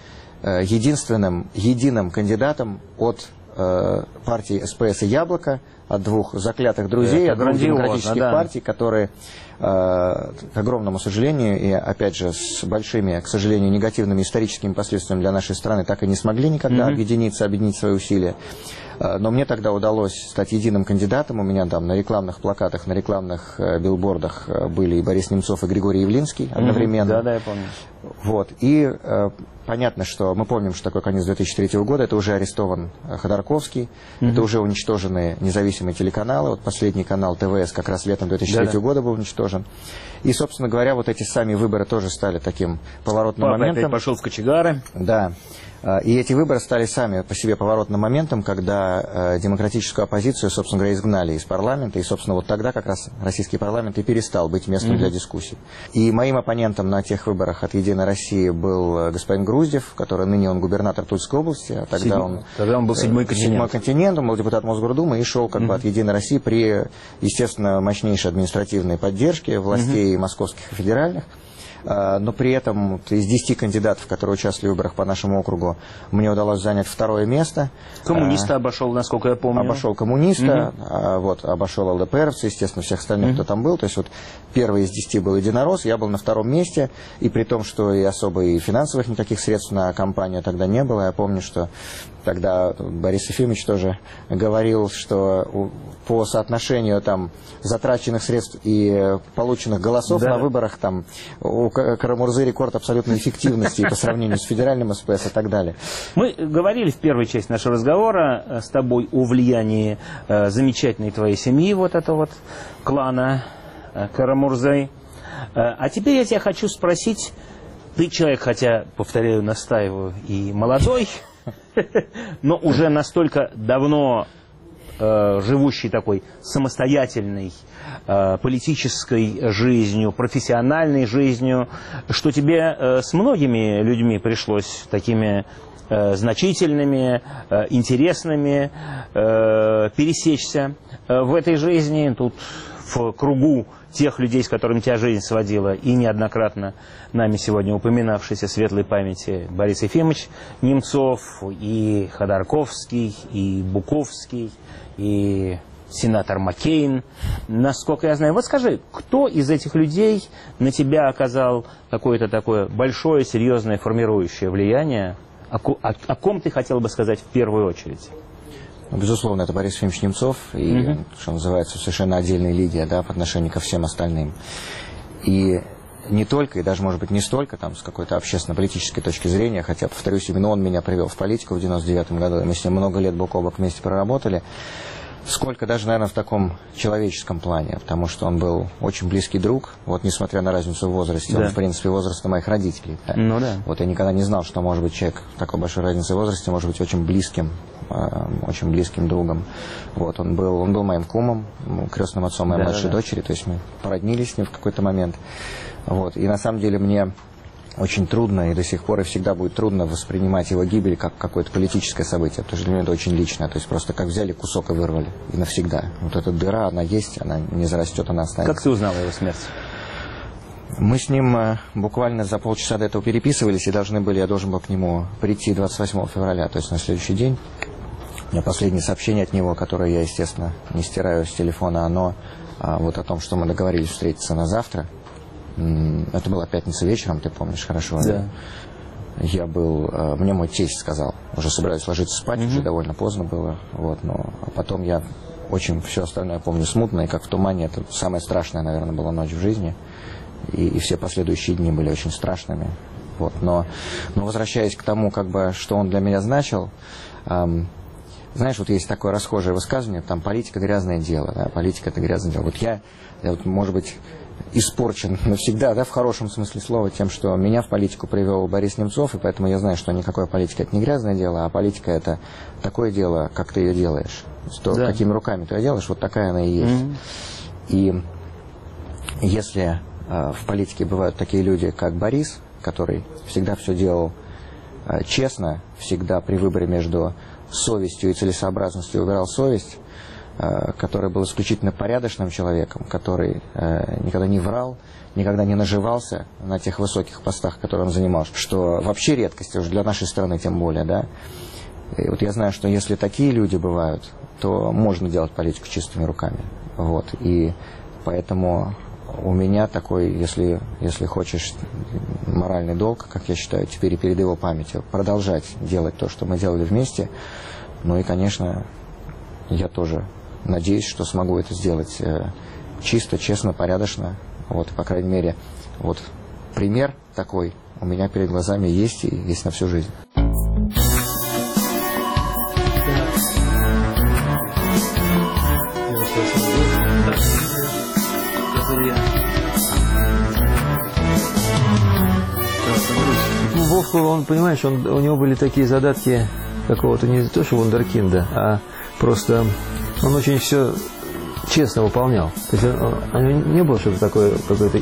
единым кандидатом от партии СПС и Яблоко, от двух заклятых друзей, от двух демократических партий, которые, к огромному сожалению, и опять же с большими, к сожалению, негативными историческими последствиями для нашей страны, так и не смогли никогда объединить свои усилия. Но мне тогда удалось стать единым кандидатом. У меня там на рекламных плакатах, на рекламных билбордах были и Борис Немцов, и Григорий Явлинский одновременно. Да, я помню. Вот. И понятно, что мы помним, что такое конец 2003 года, это уже арестован Ходорковский, это уже уничтожены независимые телеканалы, вот последний канал ТВС как раз летом 2003 года был уничтожен. И, собственно говоря, вот эти сами выборы тоже стали таким поворотным моментом. Пошел в кочегары. Да. И эти выборы стали сами по себе поворотным моментом, когда демократическую оппозицию, собственно говоря, изгнали из парламента. И, собственно, вот тогда как раз российский парламент и перестал быть местом для дискуссий. И моим оппонентом на тех выборах от «Единой России» был господин Груздев, который ныне он губернатор Тульской области. А тогда он был седьмой континент, он был депутат Мосгордумы и шел как бы от «Единой России» при, естественно, мощнейшей административной поддержке властей московских и федеральных. Но при этом из 10 кандидатов, которые участвовали в выборах по нашему округу, мне удалось занять 2-е место. Коммуниста обошел, насколько я помню. Обошел коммуниста, обошел ЛДПРовца, естественно, всех остальных, кто там был. То есть вот первый из 10 был единорос, я был на 2-м месте, и при том, что и особо и финансовых никаких средств на кампанию тогда не было. Я помню, что тогда Борис Ефимович тоже говорил, что по соотношению там затраченных средств и полученных голосов на выборах там у Карамурзы рекорд абсолютной эффективности по сравнению с федеральным СПС и так далее. Мы говорили в первой части нашего разговора с тобой о влиянии замечательной твоей семьи, вот этого вот клана Карамурзы. А теперь я тебя хочу спросить, ты человек, хотя, повторяю, настаиваю, и молодой, но уже настолько давно живущий такой самостоятельной политической жизнью, профессиональной жизнью, что тебе с многими людьми пришлось такими значительными, интересными пересечься в этой жизни, тут в кругу тех людей, с которыми тебя жизнь сводила, и неоднократно нами сегодня упоминавшийся светлой памяти Борис Ефимович Немцов, и Ходорковский, и Буковский, и сенатор Маккейн, насколько я знаю. Вот скажи, кто из этих людей на тебя оказал какое-то такое большое, серьезное, формирующее влияние? О ком ты хотел бы сказать в первую очередь? Безусловно, это Борис Ефимович Немцов, и, что называется, совершенно отдельная линия, да, по отношению ко всем остальным. И не только, и даже, может быть, не столько там, с какой-то общественно-политической точки зрения, хотя, повторюсь, именно он меня привел в политику в 99-м году, и мы с ним много лет бок о бок вместе проработали, сколько даже, наверное, в таком человеческом плане, потому что он был очень близкий друг, вот несмотря на разницу в возрасте, он, в принципе, возраста моих родителей. Да? Ну да. Вот я никогда не знал, что может быть человек такой большой разницы в возрасте, может быть очень близким другом. Вот, он был моим кумом, крестным отцом моей младшей дочери, то есть мы породнились с ним в какой-то момент. Вот, и на самом деле мне очень трудно, и до сих пор и всегда будет трудно воспринимать его гибель как какое-то политическое событие, потому что для меня это очень личное, то есть просто как взяли кусок и вырвали, и навсегда. Вот эта дыра, она есть, она не зарастет, она останется. Как ты узнал о его смерти? Мы с ним буквально за полчаса до этого переписывались, и я должен был к нему прийти 28 февраля, то есть на следующий день. У меня последнее сообщение от него, которое я, естественно, не стираю с телефона, оно вот о том, что мы договорились встретиться на завтра. Это была пятница вечером, ты помнишь хорошо. Да. Мне мой тесть сказал, уже собирались ложиться спать, уже довольно поздно было, вот, а потом я очень все остальное помню смутно, и как в тумане, это самое страшное, наверное, была ночь в жизни, и все последующие дни были очень страшными, вот, но возвращаясь к тому, как бы, что он для меня значил, знаешь, вот есть такое расхожее высказывание, там, политика – грязное дело, да, политика – это грязное дело. Вот я вот, может быть, испорчен навсегда, да, в хорошем смысле слова, тем, что меня в политику привел Борис Немцов, и поэтому я знаю, что никакая политика – это не грязное дело, а политика – это такое дело, как ты ее делаешь. Какими руками ты ее делаешь, вот такая она и есть. И если в политике бывают такие люди, как Борис, который всегда все делал честно, всегда при выборе между совестью и целесообразностью выбирал совесть, который был исключительно порядочным человеком, который никогда не врал, никогда не наживался на тех высоких постах, которые он занимал, что вообще редкость уже для нашей страны тем более, да. И вот я знаю, что если такие люди бывают, то можно делать политику чистыми руками, вот. И поэтому у меня такой, если хочешь, моральный долг, как я считаю, теперь и перед его памятью, продолжать делать то, что мы делали вместе. Ну и, конечно, я тоже надеюсь, что смогу это сделать чисто, честно, порядочно. Вот, по крайней мере, вот пример такой у меня перед глазами есть и есть на всю жизнь. Ну, Вовка, он, понимаешь, у него были такие задатки какого-то не то что вундеркинда, а просто он очень все честно выполнял. То есть он не было что-то такое,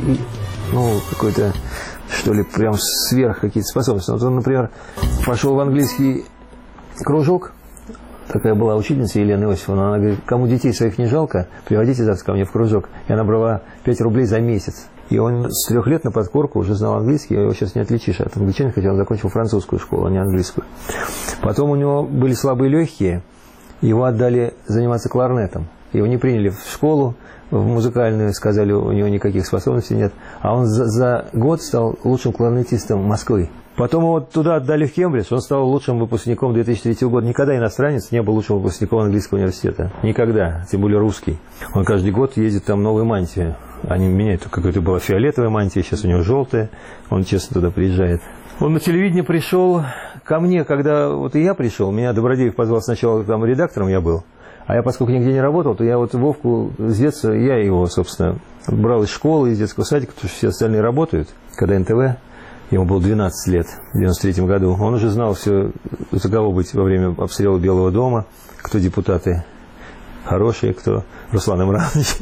какой-то, что ли, прям сверх какие-то способности. Вот он, например, пошел в английский кружок. Такая была учительница Елена Иосифовна. Она говорит, кому детей своих не жалко, приводите завтра ко мне в кружок. И она брала 5 рублей за месяц. И он с 3 лет на подкорку уже знал английский, его сейчас не отличишь от англичанина, хотя он закончил французскую школу, а не английскую. Потом у него были слабые легкие, его отдали заниматься кларнетом. Его не приняли в школу, в музыкальную, сказали, у него никаких способностей нет. А он за год стал лучшим кларнетистом Москвы. Потом его туда отдали в Кембридж, он стал лучшим выпускником 2003 года. Никогда иностранец не был лучшим выпускником английского университета. Никогда, тем более русский. Он каждый год ездит там новую мантию. Они меняют, какая-то была фиолетовая мантия, сейчас у него желтая. Он честно туда приезжает. Он на телевидение пришел ко мне, когда вот и я пришел. Меня Добродеев позвал сначала, там редактором я был. А я, поскольку нигде не работал, то я вот Вовку с детства, я его, собственно, брал из школы, из детского садика, потому что все остальные работают. Когда НТВ, ему было 12 лет, в 93 году, он уже знал все, за кого быть во время обстрела Белого дома, кто депутаты хорошие, кто Руслан Имранович.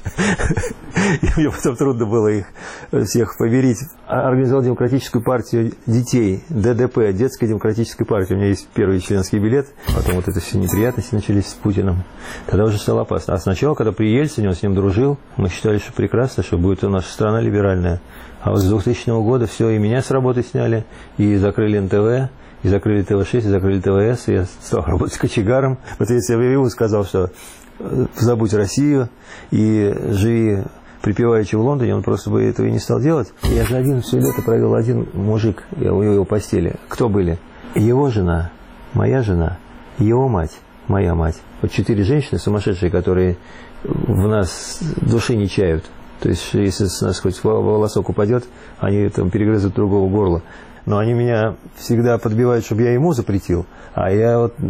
И мне потом трудно было их всех помирить. Организовал демократическую партию детей, ДДП, детская демократическая партия. У меня есть первый членский билет. Потом вот это все неприятности начались с Путиным. Тогда уже стало опасно. А сначала, когда при Ельцине, он с ним дружил, мы считали, что прекрасно, что будет наша страна либеральная. А вот с 2000 года все, и меня с работы сняли, и закрыли НТВ, и закрыли ТВ-6, и закрыли ТВС, и я стал работать кочегаром. Вот если я ему сказал, что забудь Россию и живи припеваючи в Лондоне, он просто бы этого и не стал делать. Я же один все лето провел, один мужик у его постели. Кто были? Его жена, моя жена, его мать, моя мать. Вот 4 женщины сумасшедшие, которые в нас души не чают. То есть, если с нас хоть волосок упадет, они там перегрызут другого горла. Но они меня всегда подбивают, чтобы я ему запретил. А я вот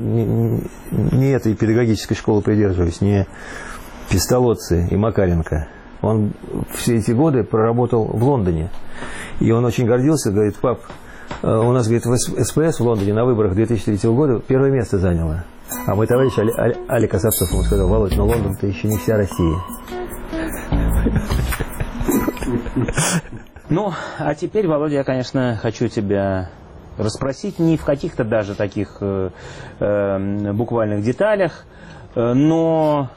не этой педагогической школы придерживаюсь, не Пестолоцци и Макаренко. Он все эти годы проработал в Лондоне. И он очень гордился, говорит, пап, у нас, говорит, в СПС в Лондоне на выборах 2003 года первое место заняло. А мой товарищ Алик Асапцев ему сказал, Володь, но Лондон-то еще не вся Россия. Ну, а теперь, Володя, я, конечно, хочу тебя расспросить не в каких-то даже таких буквальных деталях, но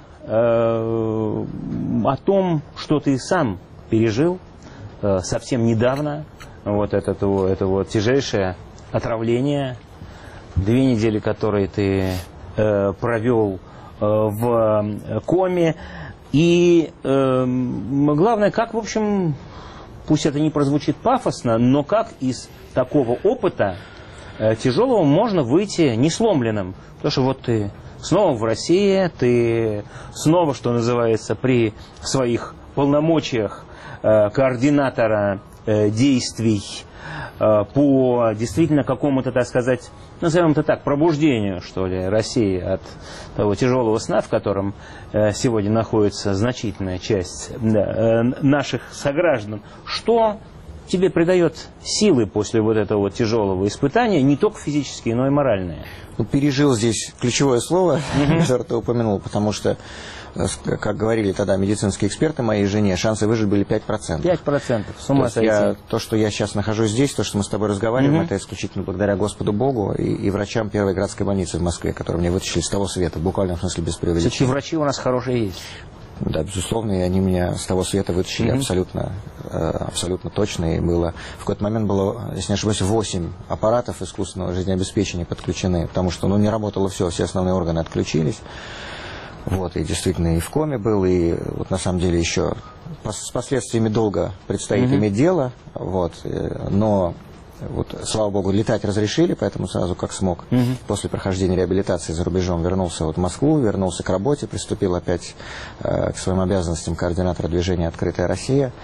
о том, что ты сам пережил совсем недавно, вот это вот тяжелейшее отравление, 2 недели, которые ты провел в коме, и главное, как, в общем, пусть это не прозвучит пафосно, но как из такого опыта тяжелого можно выйти не сломленным. Потому что вот ты снова в России, ты снова, что называется, при своих полномочиях координатора действий по действительно какому-то, так сказать, назовем это так, пробуждению, что ли, России от того тяжелого сна, в котором сегодня находится значительная часть наших сограждан. Что тебе придает силы после вот этого вот тяжелого испытания, не только физические, но и моральные? Ну, пережил здесь ключевое слово, которое ты упомянул, потому что, как говорили тогда медицинские эксперты моей жене, шансы выжить были 5%. 5%, с ума сойти. То, что я сейчас нахожусь здесь, то, что мы с тобой разговариваем, это исключительно благодаря Господу Богу и врачам первой городской больницы в Москве, которые меня вытащили с того света, в буквальном смысле без преувеличения. Все-таки врачи у нас хорошие есть. Да, безусловно, и они меня с того света вытащили абсолютно точно. И было, в какой-то момент было, если не ошибаюсь, 8 аппаратов искусственного жизнеобеспечения подключены, потому что не работало все основные органы отключились. Вот, и действительно и в коме был, и вот на самом деле еще с последствиями долго предстоит иметь дело, вот, но вот, слава богу, летать разрешили, поэтому сразу как смог. После прохождения реабилитации за рубежом вернулся вот в Москву, вернулся к работе, приступил опять к своим обязанностям координатора движения «Открытая Россия».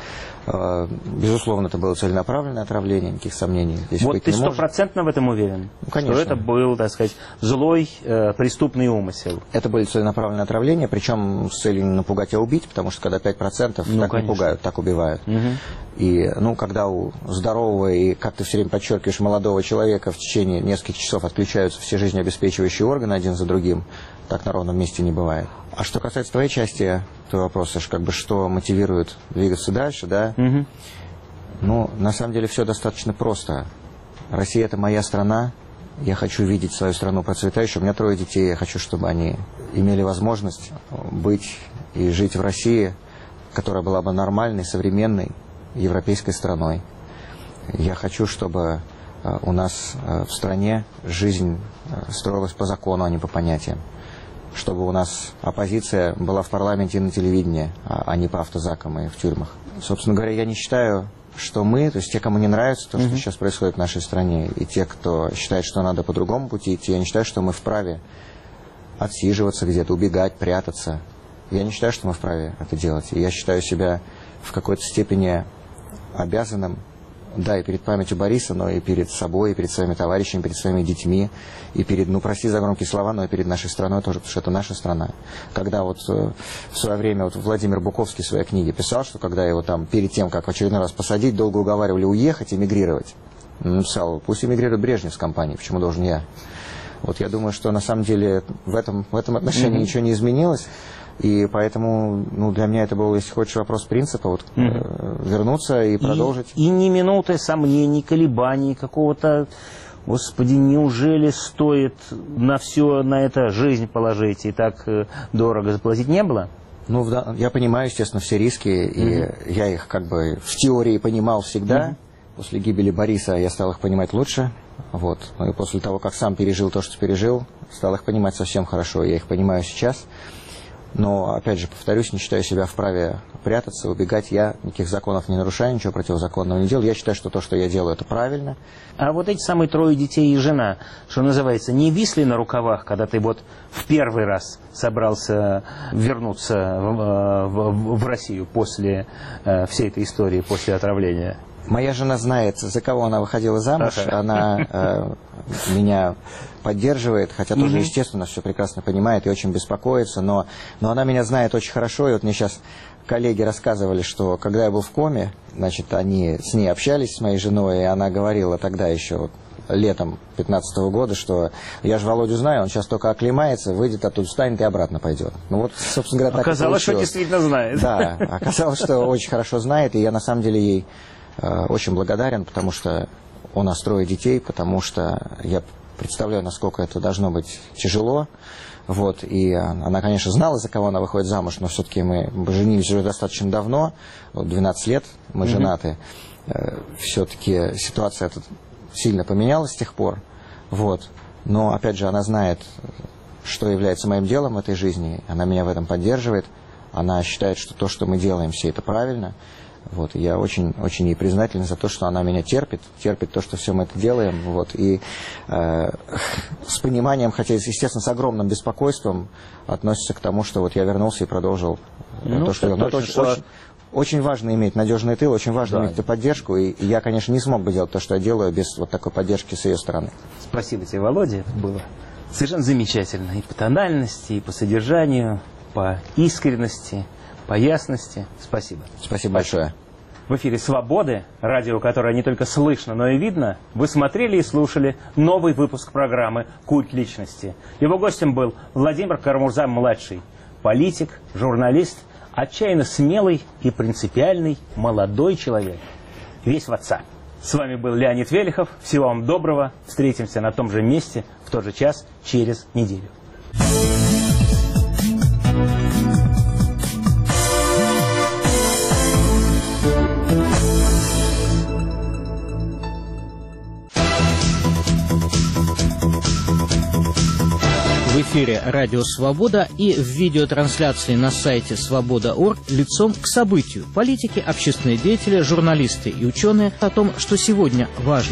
Безусловно, это было целенаправленное отравление, никаких сомнений здесь вот быть ты не может. 100% в этом уверен? Ну, конечно. Что это был, так сказать, злой преступный умысел? Это были целенаправленные отравления, причем с целью не напугать, а убить, потому что когда 5%, так не пугают, так убивают. И, когда у здорового и, как ты все время подчеркиваешь, молодого человека в течение нескольких часов отключаются все жизнеобеспечивающие органы один за другим, так на ровном месте не бывает. А что касается твоей части, твой вопрос, что мотивирует двигаться дальше, да? На самом деле все достаточно просто. Россия – это моя страна. Я хочу видеть свою страну процветающей. У меня 3 детей. Я хочу, чтобы они имели возможность быть и жить в России, которая была бы нормальной, современной, европейской страной. Я хочу, чтобы у нас в стране жизнь строилась по закону, а не по понятиям. Чтобы у нас оппозиция была в парламенте и на телевидении, а не по автозакам и в тюрьмах. Собственно говоря, я не считаю, что мы, то есть те, кому не нравится то, что сейчас происходит в нашей стране, и те, кто считает, что надо по другому пути идти, я не считаю, что мы вправе отсиживаться где-то, убегать, прятаться. Я не считаю, что мы вправе это делать. И я считаю себя в какой-то степени обязанным, да, и перед памятью Бориса, но и перед собой, и перед своими товарищами, перед своими детьми, и перед, прости за громкие слова, но и перед нашей страной тоже, потому что это наша страна. Когда в свое время Владимир Буковский в своей книге писал, что когда его там перед тем, как в очередной раз посадить, долго уговаривали уехать, эмигрировать, написал: пусть эмигрирует Брежнев с компанией, почему должен я? Я думаю, что на самом деле в этом отношении ничего не изменилось. И поэтому, для меня это был, если хочешь, вопрос принципа, вернуться и продолжить. И ни минуты сомнений, колебаний, какого-то, господи, неужели стоит на все на это жизнь положить и так дорого заплатить, не было? Я понимаю, естественно, все риски, и я их в теории понимал всегда. После гибели Бориса я стал их понимать лучше. И после того, как сам пережил то, что пережил, стал их понимать совсем хорошо. Я их понимаю сейчас. Но, опять же, повторюсь, не считаю себя вправе прятаться, убегать. Я никаких законов не нарушаю, ничего противозаконного не делаю. Я считаю, что то, что я делаю, это правильно. А эти самые 3 детей и жена, что называется, не висли на рукавах, когда ты в первый раз собрался вернуться в Россию после всей этой истории, после отравления? Моя жена знает, за кого она выходила замуж. Она меня поддерживает, хотя тоже, естественно, все прекрасно понимает и очень беспокоится. Но она меня знает очень хорошо. И мне сейчас коллеги рассказывали, что когда я был в коме, они с ней общались, с моей женой, и она говорила тогда еще, летом 2015 года, что я же Володю знаю, он сейчас только оклемается, выйдет оттуда, встанет и обратно пойдет. Собственно говоря, так оказалось, что действительно знает. Да, оказалось, что очень хорошо знает, и я на самом деле ей очень благодарен, потому что у нас 3 детей, потому что я представляю, насколько это должно быть тяжело. И она, конечно, знала, за кого она выходит замуж, но все-таки мы женились уже достаточно давно, 12 лет мы женаты. Все-таки ситуация сильно поменялась с тех пор. Но, опять же, она знает, что является моим делом в этой жизни, она меня в этом поддерживает, она считает, что то, что мы делаем, все это правильно. Я очень, очень ей признателен за то, что она меня терпит то, что все мы это делаем. И с пониманием, хотя, естественно, с огромным беспокойством относится к тому, что я вернулся и продолжил то, что делал. Это очень важно иметь надежный тыл, очень важно иметь эту поддержку. И я, конечно, не смог бы делать то, что я делаю, без такой поддержки с ее стороны. Спасибо тебе, Володя. Это было совершенно замечательно. И по тональности, и по содержанию, по искренности, по ясности. Спасибо. Спасибо большое. В эфире «Свободы», радио, которое не только слышно, но и видно, вы смотрели и слушали новый выпуск программы «Культ личности». Его гостем был Владимир Карамурза-младший, политик, журналист, отчаянно смелый и принципиальный молодой человек. Весь в отца. С вами был Леонид Велихов. Всего вам доброго. Встретимся на том же месте, в тот же час, через неделю. В эфире «Радио Свобода» и в видеотрансляции на сайте свобода.орг лицом к событию. Политики, общественные деятели, журналисты и ученые о том, что сегодня важно.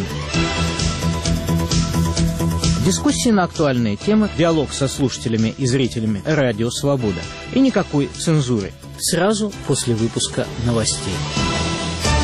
Дискуссии на актуальные темы, диалог со слушателями и зрителями «Радио Свобода». И никакой цензуры. Сразу после выпуска новостей.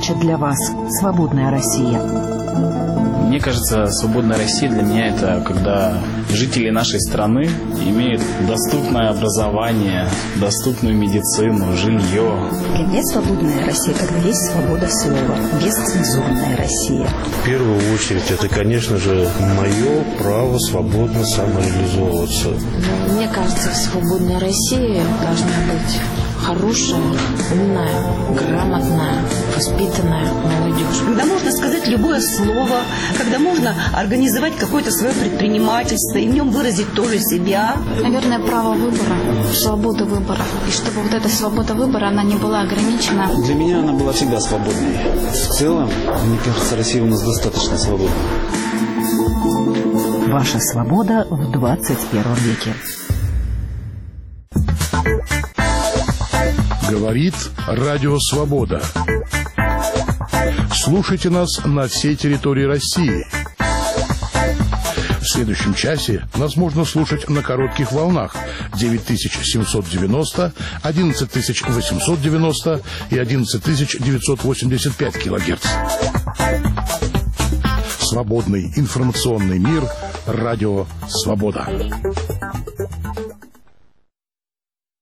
значит для вас свободная Россия? Мне кажется, свободная Россия для меня это когда жители нашей страны имеют доступное образование, доступную медицину, жилье. Для меня свободная Россия, когда есть свобода слова, бесцензурная Россия. В первую очередь это, конечно же, мое право свободно самореализовываться. Мне кажется, в свободной России должна быть хорошая, умная, грамотная, воспитанная молодежь. Когда можно сказать любое слово, когда можно организовать какое-то свое предпринимательство и в нем выразить тоже себя. Наверное, право выбора, свобода выбора. И чтобы вот эта свобода выбора, она не была ограничена. Для меня она была всегда свободной. В целом, мне кажется, Россия у нас достаточно свободна. Ваша свобода в 21 веке. Говорит Радио Свобода. Слушайте нас на всей территории России. В следующем часе нас можно слушать на коротких волнах 9790, 11890 и 11985 килогерц. Свободный информационный мир. Радио Свобода.